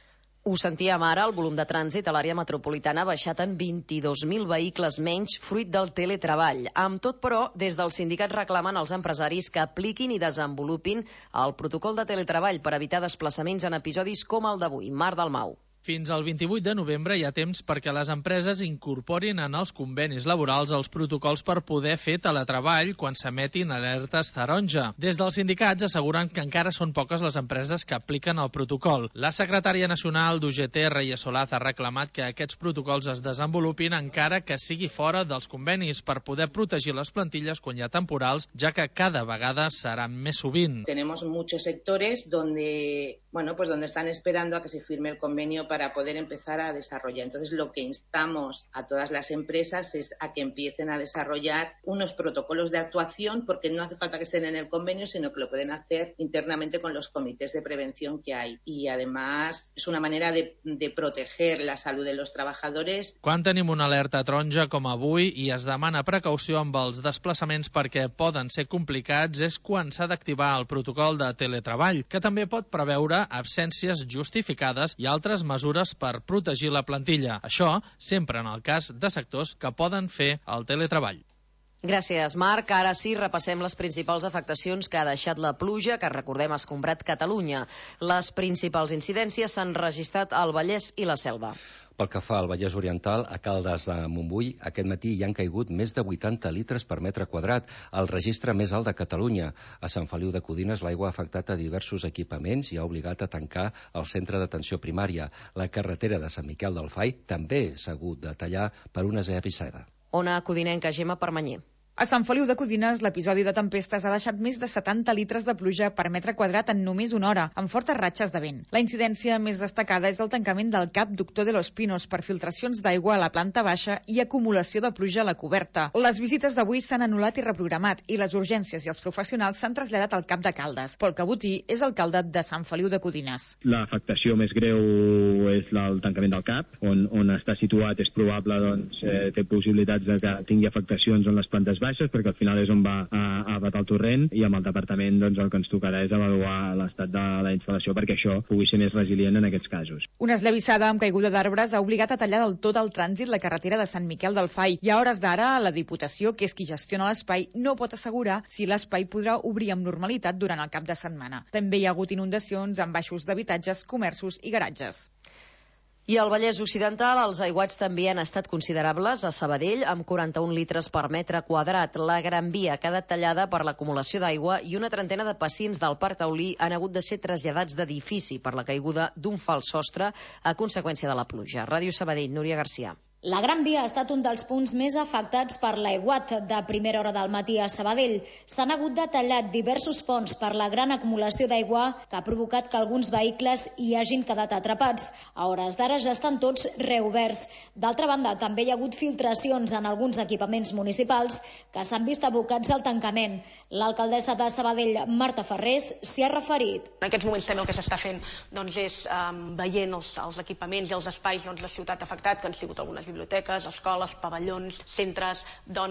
[SPEAKER 1] Ho sentíem ara, el volum de trànsit a l'àrea metropolitana ha baixat en 22.000 vehicles menys, fruit del teletreball. Amb tot, però, des dels sindicats reclamen als empresaris que apliquin i desenvolupin el protocol de teletreball per evitar desplaçaments en episodis com el d'avui. Mar Dalmau.
[SPEAKER 23] Fins al 28 de novembre hi ha temps perquè les empreses incorporin en els convenis laborals els protocols per poder fer teletreball quan s'emetin alertes taronja. Des dels sindicats asseguren que encara són poques les empreses que apliquen el protocol. La secretària nacional d'UGT, Reia Solaz, ha reclamat que aquests protocols es desenvolupin encara que sigui fora dels convenis per poder protegir les plantilles quan hi ha temporals, ja que cada vegada seran més sovint.
[SPEAKER 10] Tenemos muchos sectores donde están esperando a que se firme el convenio para poder empezar a desarrollar. Entonces, lo que instamos a todas las empresas es a que empiecen a desarrollar unos protocolos de actuación, porque no hace falta que estén en el convenio, sino que lo pueden hacer internamente con los comités de prevención que hay. Y además es una manera de proteger la salud de los trabajadores.
[SPEAKER 23] Quan tenim una alerta taronja com avui i es demana precaució amb els desplaçaments perquè poden ser complicats, és quan s'ha d'activar el protocol de teletreball, que també pot preveure absències justificades i altres mesures per protegir la plantilla. Això sempre en el cas de sectors que poden fer el teletreball.
[SPEAKER 1] Gràcies, Marc. Ara sí, repassem les principals afectacions que ha deixat la pluja, que recordem ha escombrat Catalunya. Les principals incidències s'han registrat al Vallès i la Selva.
[SPEAKER 3] Pel que fa al Vallès Oriental, a Caldes de Montbui, aquest matí hi han caigut més de 80 litres per metre quadrat, el registre més alt de Catalunya. A Sant Feliu de Codines l'aigua ha afectat a diversos equipaments i ha obligat a tancar el centre d'atenció primària. La carretera de Sant Miquel del Fai també s'ha hagut de tallar per una episcida.
[SPEAKER 1] Ona codinenca, Gemma Permanyer.
[SPEAKER 20] A Sant Feliu de Codines, l'episodi de tempestes ha deixat més de 70 litres de pluja per metre quadrat en només una hora, amb fortes ratxes de vent. La incidència més destacada és el tancament del CAP Doctor de los Pinos per filtracions d'aigua a la planta baixa i acumulació de pluja a la coberta. Les visites d'avui s'han anul·lat i reprogramat i les urgències i els professionals s'han traslladat al CAP de Caldes. Pol Cabotí és alcalde de Sant Feliu de Codines.
[SPEAKER 21] L'afectació més greu és el tancament del CAP, on està situat és probable, té possibilitats de que tingui afectacions en les plantes baixes, perquè al final és on va a batar el torrent, i amb el departament el que ens tocarà és avaluar l'estat de la instal·lació perquè això pugui ser més resilient en aquests casos.
[SPEAKER 20] Una esllavissada amb caiguda d'arbres ha obligat a tallar del tot el trànsit la carretera de Sant Miquel del Fai, i a hores d'ara la Diputació, que és qui gestiona l'espai, no pot assegurar si l'espai podrà obrir amb normalitat durant el cap de setmana. També hi ha hagut inundacions en baixos d'habitatges, comerços i garatges.
[SPEAKER 1] I al Vallès Occidental els aiguats també han estat considerables a Sabadell, amb 41 litres per metre quadrat. La Gran Via ha quedat tallada per l'acumulació d'aigua i una trentena de pacients del Parc Taulí han hagut de ser traslladats d'edifici per la caiguda d'un fals sostre a conseqüència de la pluja. Ràdio Sabadell, Núria Garcia.
[SPEAKER 5] La Gran Via ha estat un dels punts més afectats per l'aiguat de primera hora del matí a Sabadell. S'han hagut de tallar diversos ponts per la gran acumulació d'aigua que ha provocat que alguns vehicles hi hagin quedat atrapats. A hores d'ara ja estan tots reoberts. D'altra banda, també hi ha hagut filtracions en alguns equipaments municipals que s'han vist abocats al tancament. L'alcaldessa de Sabadell, Marta Ferrés, s'hi ha referit.
[SPEAKER 12] En aquests moments també el que s'està fent és veient els equipaments i els espais de ciutat afectat, que han sigut algunes biblioteques, escoles, pavellons, centres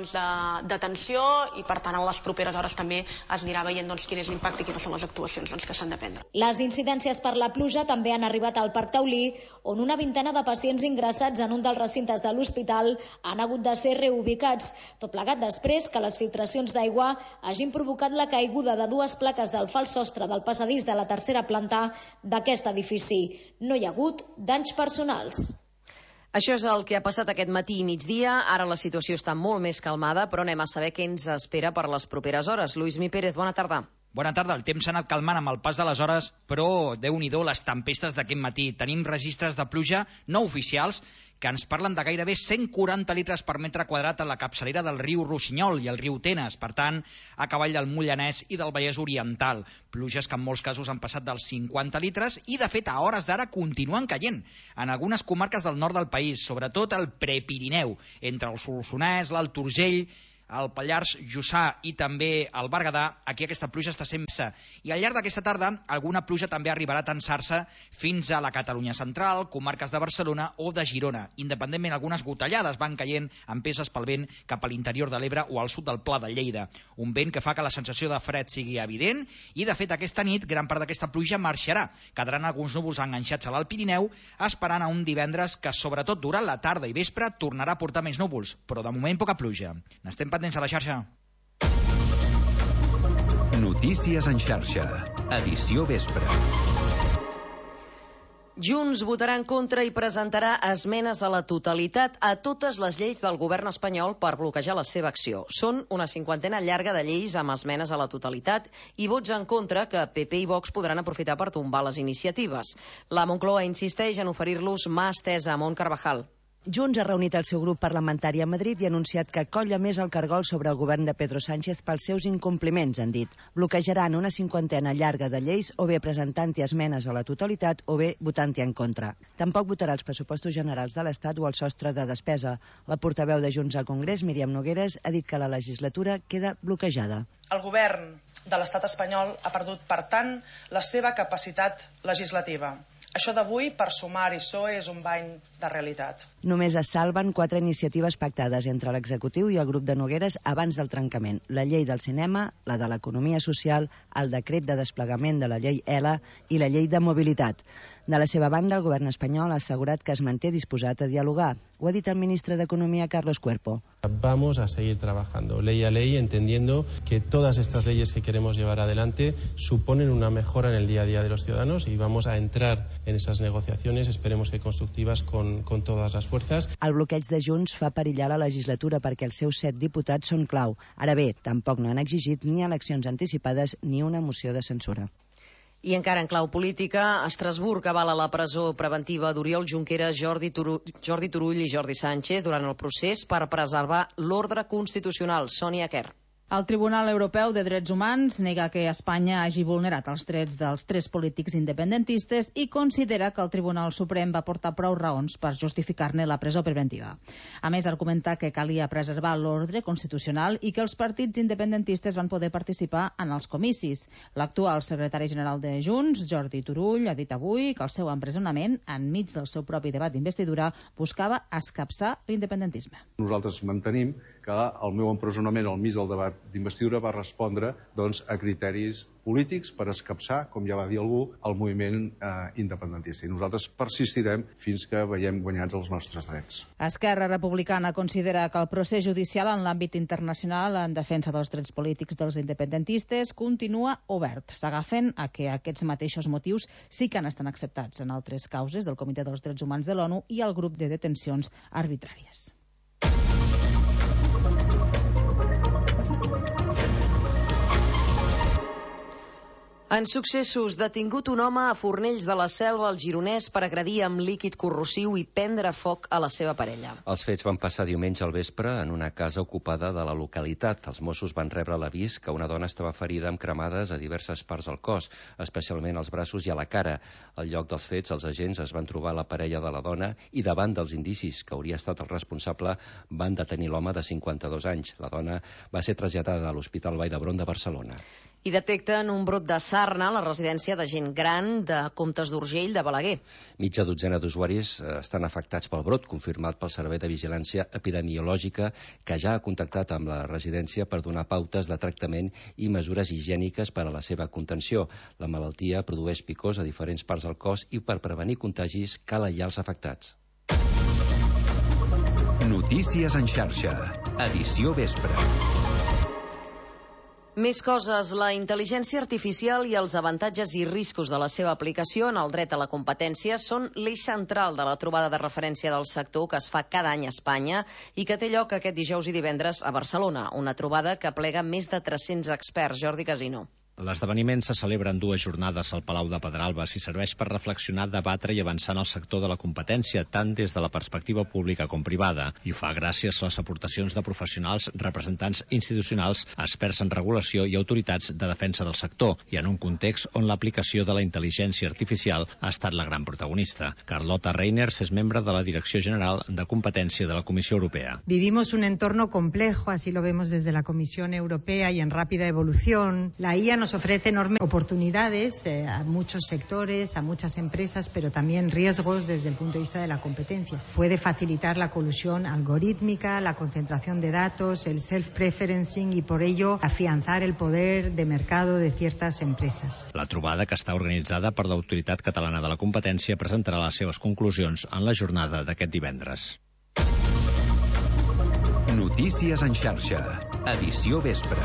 [SPEAKER 12] d'atenció, i per tant en les properes hores també es anirà veient quin és l'impacte i quines són les actuacions que s'han de prendre.
[SPEAKER 5] Les incidències per la pluja també han arribat al Parc Taulí, on una vintena de pacients ingressats en un dels recintes de l'hospital han hagut de ser reubicats, tot plegat després que les filtracions d'aigua hagin provocat la caiguda de dues plaques del fals sostre del passadís de la tercera planta d'aquest edifici. No hi ha hagut danys personals.
[SPEAKER 1] Això és el que ha passat aquest matí i migdia. Ara la situació està molt més calmada, però anem a saber què ens espera per les properes hores. Luismi Pérez, bona tarda.
[SPEAKER 13] Bona tarda. El temps s'ha anat calmant amb el pas de les hores, però déu-n'hi-do les tempestes d'aquest matí. Tenim registres de pluja no oficials que ens parlen de gairebé 140 litres per metre quadrat a la capçalera del riu Rossinyol i el riu Tenes, per tant, a cavall del Mollanès i del Vallès Oriental. Pluges que en molts casos han passat dels 50 litres i, de fet, a hores d'ara continuen caient en algunes comarques del nord del país, sobretot el Prepirineu, entre el Solsonès, l'Alt Urgell, el Pallars Jussà i també el Berguedà. Aquí aquesta pluja està sent massa. I al llarg d'aquesta tarda, alguna pluja també arribarà a tensar-se fins a la Catalunya central, comarques de Barcelona o de Girona. Independentment, algunes gotellades van caient amb peces pel vent cap a l'interior de l'Ebre o al sud del Pla de Lleida. Un vent que fa que la sensació de fred sigui evident i, de fet, aquesta nit gran part d'aquesta pluja marxarà. Quedaran alguns núvols enganxats a l'Alt Pirineu, esperant a un divendres que, sobretot durant la tarda i vespre, tornarà a portar més núvols, però de moment poca pluja. N'estem pendents a la xarxa.
[SPEAKER 2] Notícies en xarxa. Edició vespre.
[SPEAKER 1] Junts votarà en contra i presentarà esmenes a la totalitat a totes les lleis del govern espanyol per bloquejar la seva acció. Són una cinquantena llarga de lleis amb esmenes a la totalitat i vots en contra que PP i Vox podran aprofitar per tombar les iniciatives. La Moncloa insisteix en oferir-los mà estesa a Mont Carvajal.
[SPEAKER 22] Junts ha reunit el seu grup parlamentari a Madrid i ha anunciat que colla més el cargol sobre el govern de Pedro Sánchez pels seus incompliments, han dit. Bloquejaran una cinquantena llarga de lleis, o bé presentant-hi esmenes a la totalitat, o bé votant-hi en contra. Tampoc votarà els pressupostos generals de l'Estat o el sostre de despesa. La portaveu de Junts al Congrés, Míriam Nogueras, ha dit que la legislatura queda bloquejada.
[SPEAKER 7] El govern de l'estat espanyol ha perdut, per tant, la seva capacitat legislativa. Això d'avui, per Sumar i PSOE, és un bany de realitat.
[SPEAKER 22] Només es salven 4 iniciatives pactades entre l'executiu i el grup de Nogueres abans del trencament. La llei del cinema, la de l'economia social, el decret de desplegament de la llei ELA i la llei de mobilitat. De la seva banda, el govern espanyol ha assegurat que es manté disposat a dialogar. Ho ha dit el ministre d'Economia, Carlos Cuerpo.
[SPEAKER 24] Vamos a seguir trabajando ley a ley, entendiendo que todas estas leyes que queremos llevar adelante suponen una mejora en el día a día de los ciudadanos y vamos a entrar en esas negociaciones, esperemos que constructivas, con todas las fuerzas.
[SPEAKER 22] El bloqueig de Junts fa perillar la legislatura perquè els seus 7 diputats són clau. Ara bé, tampoc no han exigit ni eleccions anticipades ni una moció de censura.
[SPEAKER 1] I encara en clau política, Estrasburg avala la presó preventiva d'Oriol Junqueras, Jordi Turull i Jordi Sánchez durant el procés per preservar l'ordre constitucional. Sònia Quer.
[SPEAKER 25] El Tribunal Europeu de Drets Humans nega que Espanya hagi vulnerat els drets dels 3 polítics independentistes i considera que el Tribunal Suprem va portar prou raons per justificar-ne la presó preventiva. A més, argumenta que calia preservar l'ordre constitucional i que els partits independentistes van poder participar en els comicis. L'actual secretari general de Junts, Jordi Turull, ha dit avui que el seu empresonament, enmig del seu propi debat d'investidura, buscava escapçar l'independentisme.
[SPEAKER 27] Nosaltres mantenim que el meu empresonament al mig del debat
[SPEAKER 9] d'investidura va respondre a criteris polítics per escapçar, com ja va dir algú, el moviment independentista. I nosaltres persistirem fins que veiem guanyats els nostres drets.
[SPEAKER 25] Esquerra Republicana considera que el procés judicial en l'àmbit internacional en defensa dels drets polítics dels independentistes continua obert. S'agafen a que aquests mateixos motius sí que han estat acceptats en altres causes del Comitè dels Drets Humans de l'ONU i el grup de detencions arbitràries.
[SPEAKER 1] En successos, detingut un home a Fornells de la Selva, al Gironès, per agredir amb líquid corrosiu i prendre foc a la seva parella.
[SPEAKER 3] Els fets van passar diumenge al vespre en una casa ocupada de la localitat. Els Mossos van rebre l'avís que una dona estava ferida amb cremades a diverses parts del cos, especialment als braços i a la cara. Al lloc dels fets, els agents es van trobar la parella de la dona i davant dels indicis que hauria estat el responsable van detenir l'home de 52 anys. La dona va ser traslladada a l'Hospital Vall d'Hebron de Barcelona.
[SPEAKER 1] I detecten un brot de sarna a la residència de gent gran de Comtes d'Urgell de Balaguer.
[SPEAKER 3] Mitja dotzena d'usuaris estan afectats pel brot, confirmat pel Servei de Vigilància Epidemiològica, que ja ha contactat amb la residència per donar pautes de tractament i mesures higièniques per a la seva contenció. La malaltia produeix picors a diferents parts del cos i per prevenir contagis cal aïllar els afectats.
[SPEAKER 2] Notícies en xarxa. Edició vespre.
[SPEAKER 1] Més coses. La intel·ligència artificial i els avantatges i riscos de la seva aplicació en el dret a la competència són l'eix central de la trobada de referència del sector que es fa cada any a Espanya i que té lloc aquest dijous i divendres a Barcelona. Una trobada que aplega més de 300 experts. Jordi Casino.
[SPEAKER 15] L'esdeveniment se celebra en 2 jornades al Palau de Pedralbes i serveix per reflexionar, debatre i avançar en el sector de la competència, tant des de la perspectiva pública com privada. I ho fa gràcies a les aportacions de professionals, representants institucionals, experts en regulació i autoritats de defensa del sector, i en un context on l'aplicació de la intel·ligència artificial ha estat la gran protagonista. Carlota Reiners és membre de la Direcció General de Competència de la Comissió Europea.
[SPEAKER 16] Vivimos un entorno complejo, así lo vemos desde la Comisión Europea y en rápida evolución. La IA nos ofrece enormes oportunidades a muchos sectores, a muchas empresas, pero también riesgos desde el punto de vista de la competencia. Puede facilitar la colusión algorítmica, la concentración de datos, el self-preferencing y por ello afianzar el poder de mercado de ciertas empresas.
[SPEAKER 15] La trobada, que està organitzada per l'Autoritat Catalana de la Competència, presentarà les seves conclusions en la jornada d'aquest divendres.
[SPEAKER 2] Notícies en xarxa. Edició vespre.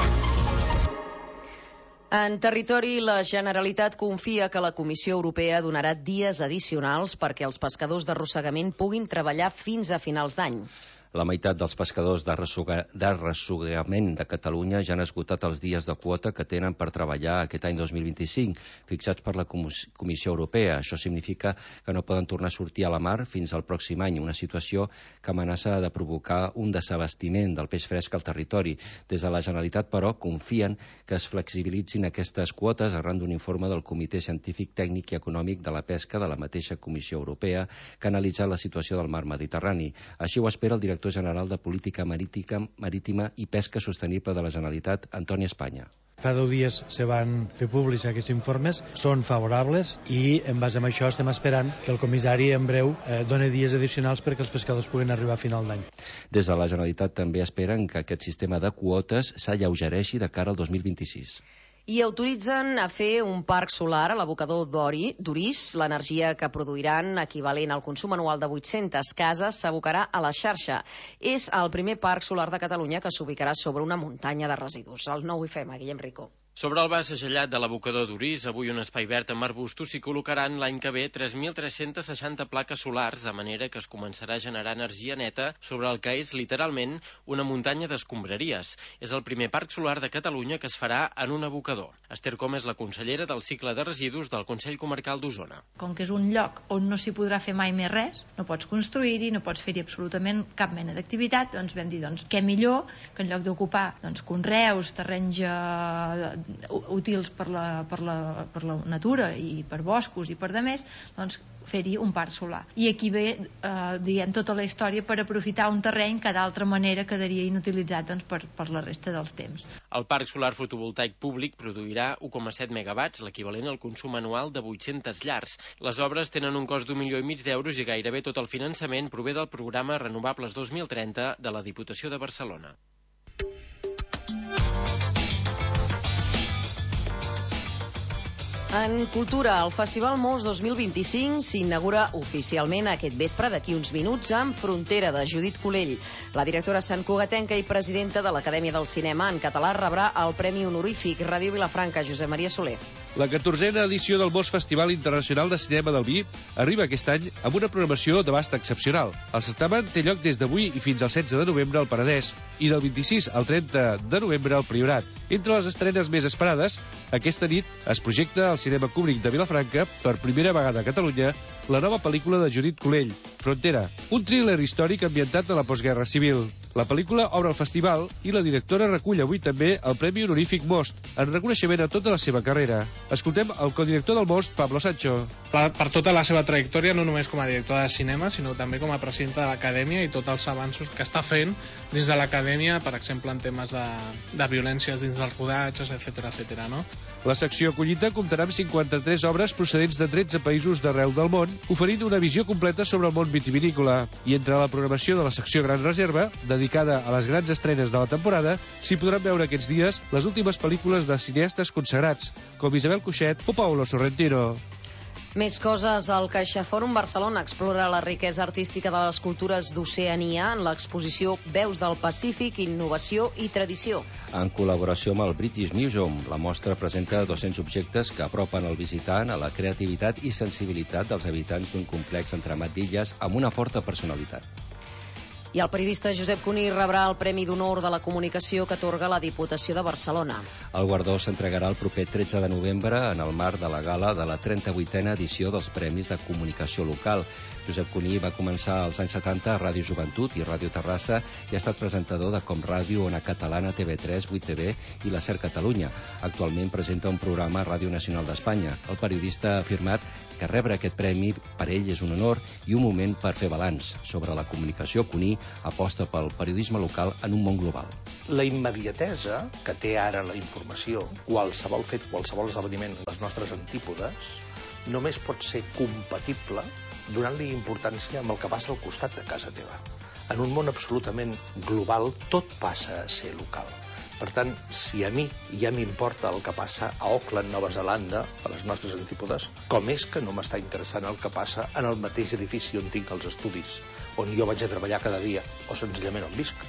[SPEAKER 1] En territori, la Generalitat confia que la Comissió Europea donarà dies addicionals perquè els pescadors d'arrossegament puguin treballar fins a finals d'any.
[SPEAKER 3] La meitat dels pescadors d'arrossegament de Catalunya ja han esgotat els dies de quota que tenen per treballar aquest any 2025, fixats per la Comissió Europea. Això significa que no poden tornar a sortir a la mar fins al pròxim any, una situació que amenaça de provocar un desabastiment del peix fresc al territori. Des de la Generalitat, però, confien que es flexibilitzin aquestes quotes arran d'un informe del Comitè Científic, Tècnic i Econòmic de la Pesca de la mateixa Comissió Europea que ha analitzat la situació del mar Mediterrani. Així ho espera el director general de Política Marítima i Pesca Sostenible de la Generalitat, Antoni Espanya.
[SPEAKER 17] Fa 10 dies se van fer públics aquests informes, són favorables i en base a això estem esperant que el comissari en breu doni dies addicionals perquè els pescadors puguin arribar a final d'any.
[SPEAKER 3] Des de la Generalitat també esperen que aquest sistema de quotes s'alleugereixi de cara al 2026.
[SPEAKER 1] I autoritzen a fer un parc solar a l'abocador d'Orís. L'energia que produiran, equivalent al consum anual de 800 cases, s'abocarà a la xarxa. És el primer parc solar de Catalunya que s'ubicarà sobre una muntanya de residus. El 9FM, Guillem Rico.
[SPEAKER 18] Sobre el vas segellat de l'abocador d'Orís, avui un espai verd amb arbustos, s'hi col·locaran l'any que ve 3.360 plaques solars, de manera que es començarà a generar energia neta sobre el que és literalment una muntanya d'escombraries. És el primer parc solar de Catalunya que es farà en un abocador. Esther Com és la consellera del cicle de residus del Consell Comarcal d'Osona.
[SPEAKER 26] Com que és un lloc on no s'hi podrà fer mai més res, no pots construir-hi, no pots fer-hi absolutament cap mena d'activitat, doncs vam dir, què millor que en lloc d'ocupar conreus, terrenys útils per la natura i per boscos i per demés, doncs fer-hi un parc solar. I aquí ve, diguem, tota la història per aprofitar un terreny que d'altra manera quedaria inutilitzat per la resta dels temps.
[SPEAKER 18] El parc solar fotovoltaic públic produirà 1,7 megawatts, l'equivalent al consum anual de 800 llars. Les obres tenen un cost d'1,5 milió d'euros i gairebé tot el finançament prové del programa Renovables 2030 de la Diputació de Barcelona.
[SPEAKER 1] En cultura, el Festival Mos 2025 s'inaugura oficialment aquest vespre, d'aquí uns minuts, amb Frontera, de Judit Colell. La directora santcugatenca i presidenta de l'Acadèmia del Cinema en català rebrà el Premi Honorífic Ràdio Vilafranca, Josep Maria Soler.
[SPEAKER 4] La 14a edició del Mos Festival Internacional de Cinema del Vi arriba aquest any amb una programació d'abast excepcional. El certamen té lloc des d'avui i fins al 16 de novembre al Penedès i del 26 al 30 de novembre al Priorat. Entre les estrenes més esperades, aquesta nit es projecta al Cinema Cúbric de Vilafranca, per primera vegada a Catalunya, la nova pel·lícula de Judit Colell, Frontera, un thriller històric ambientat a la postguerra civil. La pel·lícula obre el festival i la directora recull avui també el Premi Honorífic Most, en reconeixement a tota la seva carrera. Escoltem el codirector del Most, Pablo Sancho.
[SPEAKER 6] Per tota la seva trajectòria, no només com a directora de cinema, sinó també com a presidenta de l'Acadèmia i tots els avanços que està fent dins de l'Acadèmia, per exemple, en temes de violències dins dels rodatges, etc. no?
[SPEAKER 4] La secció acollida comptarà amb 53 obres procedents de 13 països d'arreu del món, oferint una visió completa sobre el món vitivinícola. I entre la programació de la secció Gran Reserva, dedicada a les grans estrenes de la temporada, s'hi podran veure aquests dies les últimes pel·lícules de cineastes consagrats, com Isabel Coixet o Paolo Sorrentino.
[SPEAKER 1] Més coses, el CaixaFòrum Barcelona explora la riquesa artística de les cultures d'Oceania en l'exposició Veus del Pacífic, Innovació i Tradició.
[SPEAKER 3] En col·laboració amb el British Museum, la mostra presenta 200 objectes que apropen el visitant a la creativitat i sensibilitat dels habitants d'un complex entramat d'illes amb una forta personalitat.
[SPEAKER 1] I el periodista Josep Cuní rebrà el Premi d'Honor de la Comunicació que atorga la Diputació de Barcelona.
[SPEAKER 3] El guardó s'entregarà el proper 13 de novembre en el marc de la gala de la 38a edició dels Premis de Comunicació Local. Josep Cuní va començar als anys 70 a Ràdio Joventut i Ràdio Terrassa i ha estat presentador de Com Ràdio, Ona Catalana, TV3, 8TV i la SER Catalunya. Actualment presenta un programa a Ràdio Nacional d'Espanya. El periodista ha afirmat que rebre aquest premi per ell és un honor i un moment per fer balanç. Sobre la comunicació, Cuní aposta pel periodisme local en un món global.
[SPEAKER 8] La immediatesa que té ara la informació, qualsevol fet, qualsevol esdeveniment, les nostres antípodes, només pot ser compatible donant-li importància amb el que passa al costat de casa teva. En un món absolutament global, tot passa a ser local. Per tant, si a mi ja m'importa el que passa a Auckland, Nova Zelanda, a les nostres antípodes, com és que no m'està interessant el que passa en el mateix edifici on tinc els estudis, on jo vaig a treballar cada dia, o senzillament on visc?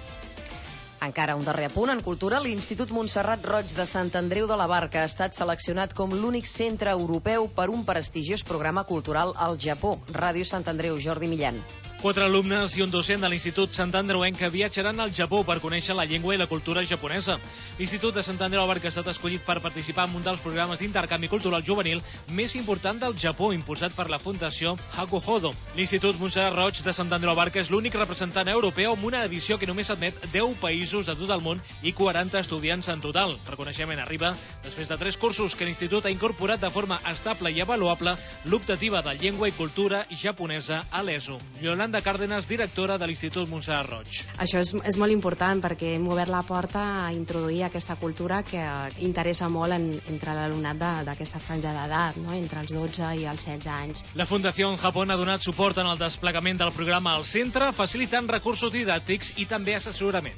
[SPEAKER 1] Encara un darrer apunt en cultura, l'Institut Montserrat Roig de Sant Andreu de la Barca ha estat seleccionat com l'únic centre europeu per un prestigiós programa cultural al Japó. Ràdio Sant Andreu, Jordi Millan.
[SPEAKER 11] 4 alumnes i un docent de l'Institut Sant Andreuenc que viatjaran al Japó per conèixer la llengua i la cultura japonesa. L'Institut de Sant Andreu Barca ha estat escollit per participar en un dels programes d'intercanvi cultural juvenil més important del Japó, impulsat per la Fundació Hakuhodo. L'Institut Montserrat Roig de Sant Andreu Barca és l'únic representant europeu amb una edició que només admet 10 països de tot el món i 40 estudiants en total. El reconeixement arriba després de 3 cursos que l'Institut ha incorporat de forma estable i avaluable l'optativa de llengua i cultura japonesa a l'ESO. Yolanda Cárdenas, directora de l'Institut Montserrat Roig.
[SPEAKER 14] Això és molt important perquè hem obert la porta a introduir aquesta cultura que interessa molt entre l'alumnat d'aquesta franja d'edat, no? Entre els 12 i els 16 anys.
[SPEAKER 11] La Fundació Japón ha donat suport en el desplegament del programa al centre, facilitant recursos didàctics i també assessorament.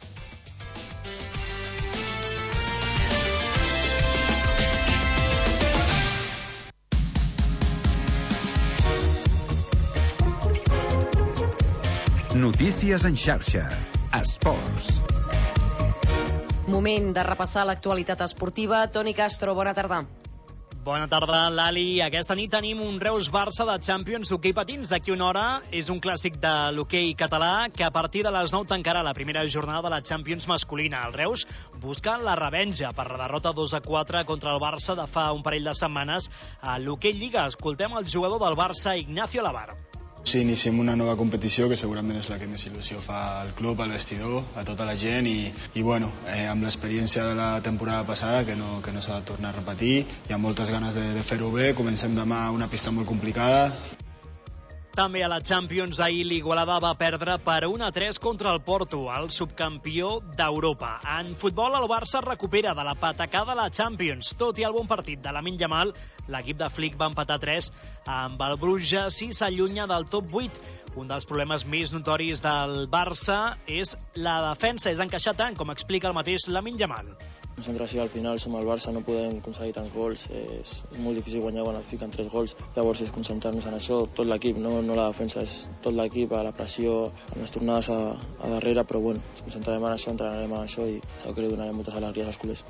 [SPEAKER 2] Notícies en xarxa. Esports.
[SPEAKER 1] Moment de repassar l'actualitat esportiva. Toni Castro, bona tarda.
[SPEAKER 19] Bona tarda, Lali. Aquesta nit tenim un Reus-Barça de Champions d'hoquei patins. D'aquí una hora és un clàssic de l'hoquei català que a partir de les 9 tancarà la primera jornada de la Champions masculina. El Reus busca la revenja per la derrota 2-4 contra el Barça de fa un parell de setmanes a l'hoquei Lliga. Escoltem el jugador del Barça, Ignacio Lavar.
[SPEAKER 27] Sí, iniciem una nova competició que segurament és la que més il·lusió fa al club, al vestidor, a tota la gent i bueno, amb l'experiència de la temporada passada que no s'ha de tornar a repetir, hi ha moltes ganes de fer-ho bé, comencem demà una pista molt complicada.
[SPEAKER 19] També a la Champions, ahir l'Igualada va perdre per 1-3 contra el Porto, el subcampió d'Europa. En futbol, el Barça recupera de la patacada a la Champions. Tot i el bon partit de Lamine Yamal, l'equip de Flick va empatar 3 amb el Bruges i s'allunya del top 8. Un dels problemes més notoris del Barça és la defensa, és encaixar tant, com explica el mateix Lamine Yamal.
[SPEAKER 5] concentració. Al final som el Barça, no podem aconseguir tants gols, és molt difícil guanyar quan et fiquen 3 gols. Llavors és concentrar-nos en això, tot l'equip, no la defensa, és tot l'equip, a la pressió, en les tornades a darrere, però bueno, ens concentrarem en això, entrenarem en això i segur que li donarem moltes alegries als culers.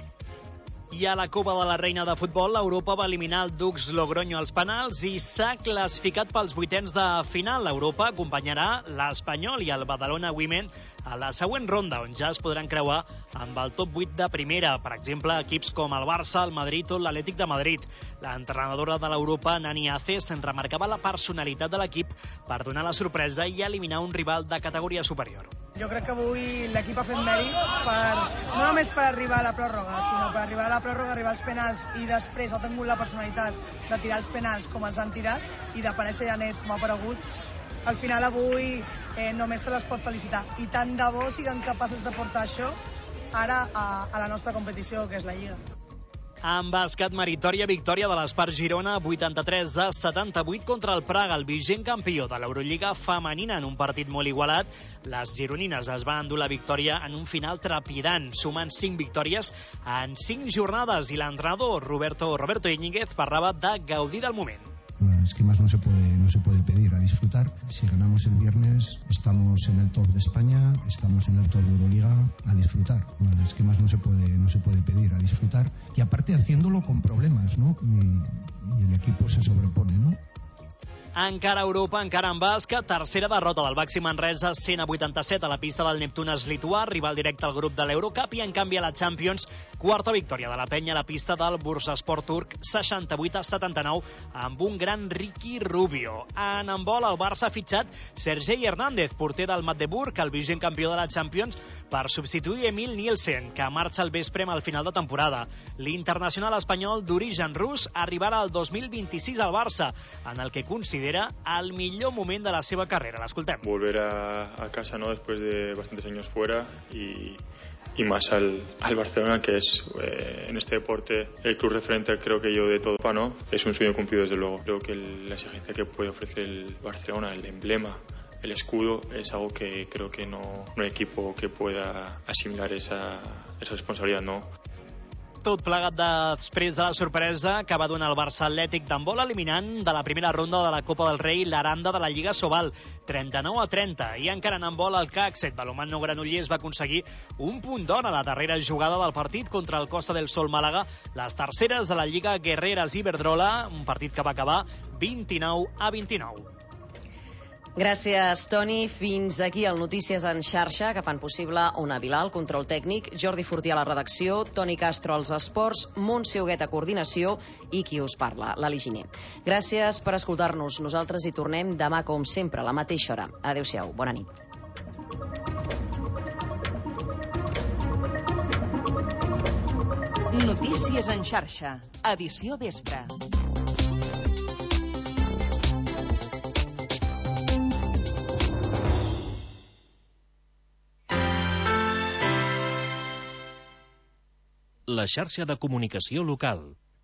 [SPEAKER 19] I a la Copa de la Reina de Futbol, l'Europa va eliminar el Dux Logroño als penals i s'ha classificat pels vuitens de final. L'Europa acompanyarà l'Espanyol i el Badalona Women a la següent ronda, on ja es podran creuar amb el top 8 de primera. Per exemple, equips com el Barça, el Madrid o l'Atlètic de Madrid. L'entrenadora de l'Europa, Nani Aces, remarcava la personalitat de l'equip per donar la sorpresa i eliminar un rival de categoria superior.
[SPEAKER 10] Jo crec que avui l'equip ha fet mèrit no només per arribar a la pròrroga, sinó per arribar a la pròrroga, arribar als penals i després ha tingut la personalitat de tirar els penals com els han tirat i d'aparèixer ja net com ha aparegut. Al final avui només se les pot felicitar i tant de bo siguin capaces de portar això ara a la nostra competició, que és la Lliga.
[SPEAKER 19] En bàsquet, meritòria victòria de l'Espart Girona 83-78 contra el Praga, el vigent campió de l'Eurolliga femenina en un partit molt igualat. Les gironines es van endur la victòria en un final trepidant, sumant 5 victòries en 5 jornades i l'entrenador Roberto Íñiguez parlava de gaudir del moment.
[SPEAKER 12] Es que más no se puede pedir, a disfrutar. Si ganamos el viernes, estamos en el top de España, estamos en el top de Euroliga, a disfrutar. Es que más no se puede pedir, a disfrutar. Y aparte haciéndolo con problemas, ¿no? Y el equipo se sobrepone, ¿no?
[SPEAKER 19] Encara a Europa, encara en bàsquet, tercera derrota del Baxi Manresa 100-87 a la pista del Neptunes lituà, rival directe al grup de l'Eurocup, i en canvi a la Champions, quarta victòria de la penya a la pista del Bursaspor turc 68-79 amb un gran Ricky Rubio. En handbol, el Barça ha fitxat Sergei Hernández, porter del Magdeburg, el vigent campió de la Champions, per substituir Emil Nielsen, que marxa al vespre al final de temporada. L'internacional espanyol d'origen rus arribarà al 2026 al Barça, en el que considera el millor moment de la seva carrera. L'escoltem.
[SPEAKER 13] Volver a casa, ¿no? Después de bastantes años fuera y más al Barcelona, que es en este deporte el club referente, creo que yo, de todo, ¿no? Es un sueño cumplido, desde luego. Creo que la exigencia que puede ofrecer el Barcelona, el emblema, el escudo, es algo que creo que no hay equipo que pueda asimilar esa responsabilidad, ¿no?
[SPEAKER 19] Tot plegat després de la sorpresa que va donar el Barça Atlètic d'handbol, eliminant de la primera ronda de la Copa del Rei l'Aranda de la Lliga Sobal 39-30. I encara en handbol, el CAC 7 Balonmano Granollers va aconseguir un punt d'or a la darrera jugada del partit contra el Costa del Sol Màlaga, les terceres de la Lliga Guerreres Iberdrola, un partit que va acabar 29-29.
[SPEAKER 1] Gràcies, Toni. Fins aquí el Notícies en xarxa, que fan possible Ona Vilà, el control tècnic, Jordi Fortià a la redacció, Toni Castro als esports, Montse Huguet a coordinació i qui us parla, l'Ali Giner. Gràcies per escoltar-nos. Nosaltres hi tornem demà, com sempre, a la mateixa hora. Adéu-siau. Bona nit.
[SPEAKER 20] Notícies en xarxa, edició vespre.
[SPEAKER 21] La xarxa de comunicació local.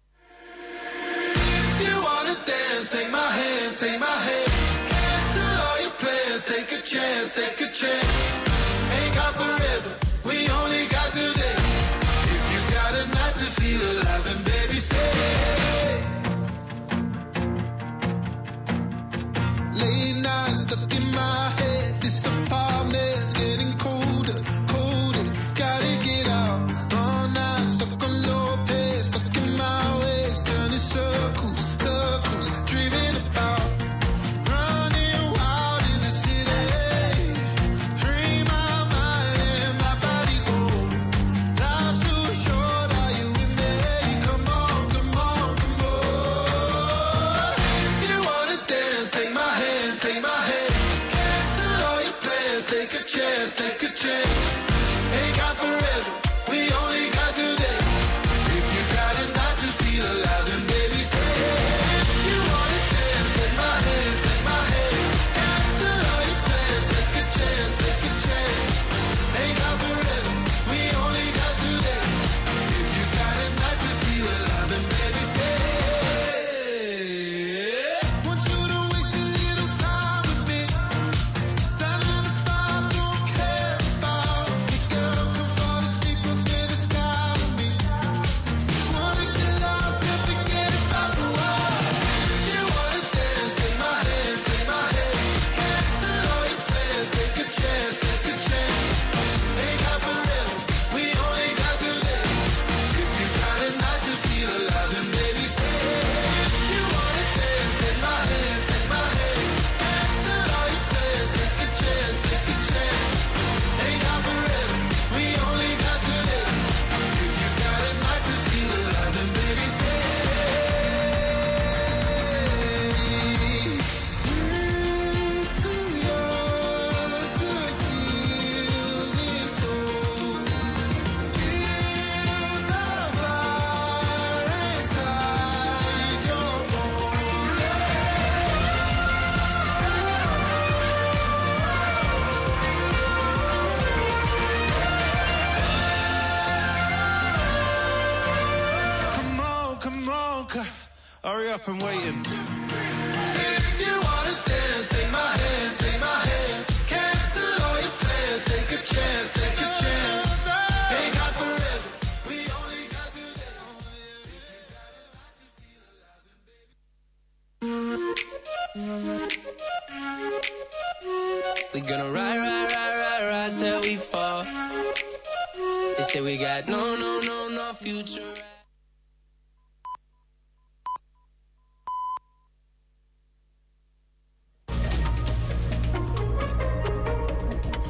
[SPEAKER 23] Stuck in my head, this apartment's getting colder, colder. Gotta get out, all night stuck on low pace, stuck in my ways, turning circles, circles, dreaming about running wild in the city. Free my mind and my body go. Life's too short, are you with me? Come on, come on, come on. If you wanna dance, take my hand, take my hand. Take a chance, take a chance. Ain't got forever, we only got today. If you got a night to feel alive, then baby stay. If you wanna dance, take my hand, take my hand. Cancel all your plans, take a chance, take a chance. Ain't got forever, we only got today. If you got a night to feel alive, then baby stay. Want you to waste a little time with me. That little time don't care about Hurry up, I'm waiting. If you wanna dance, take my hand, take my hand. Cancel all your plans, take a chance, take a chance. Ain't got forever, we only got today.
[SPEAKER 7] We gonna ride till we fall. They say we got no future.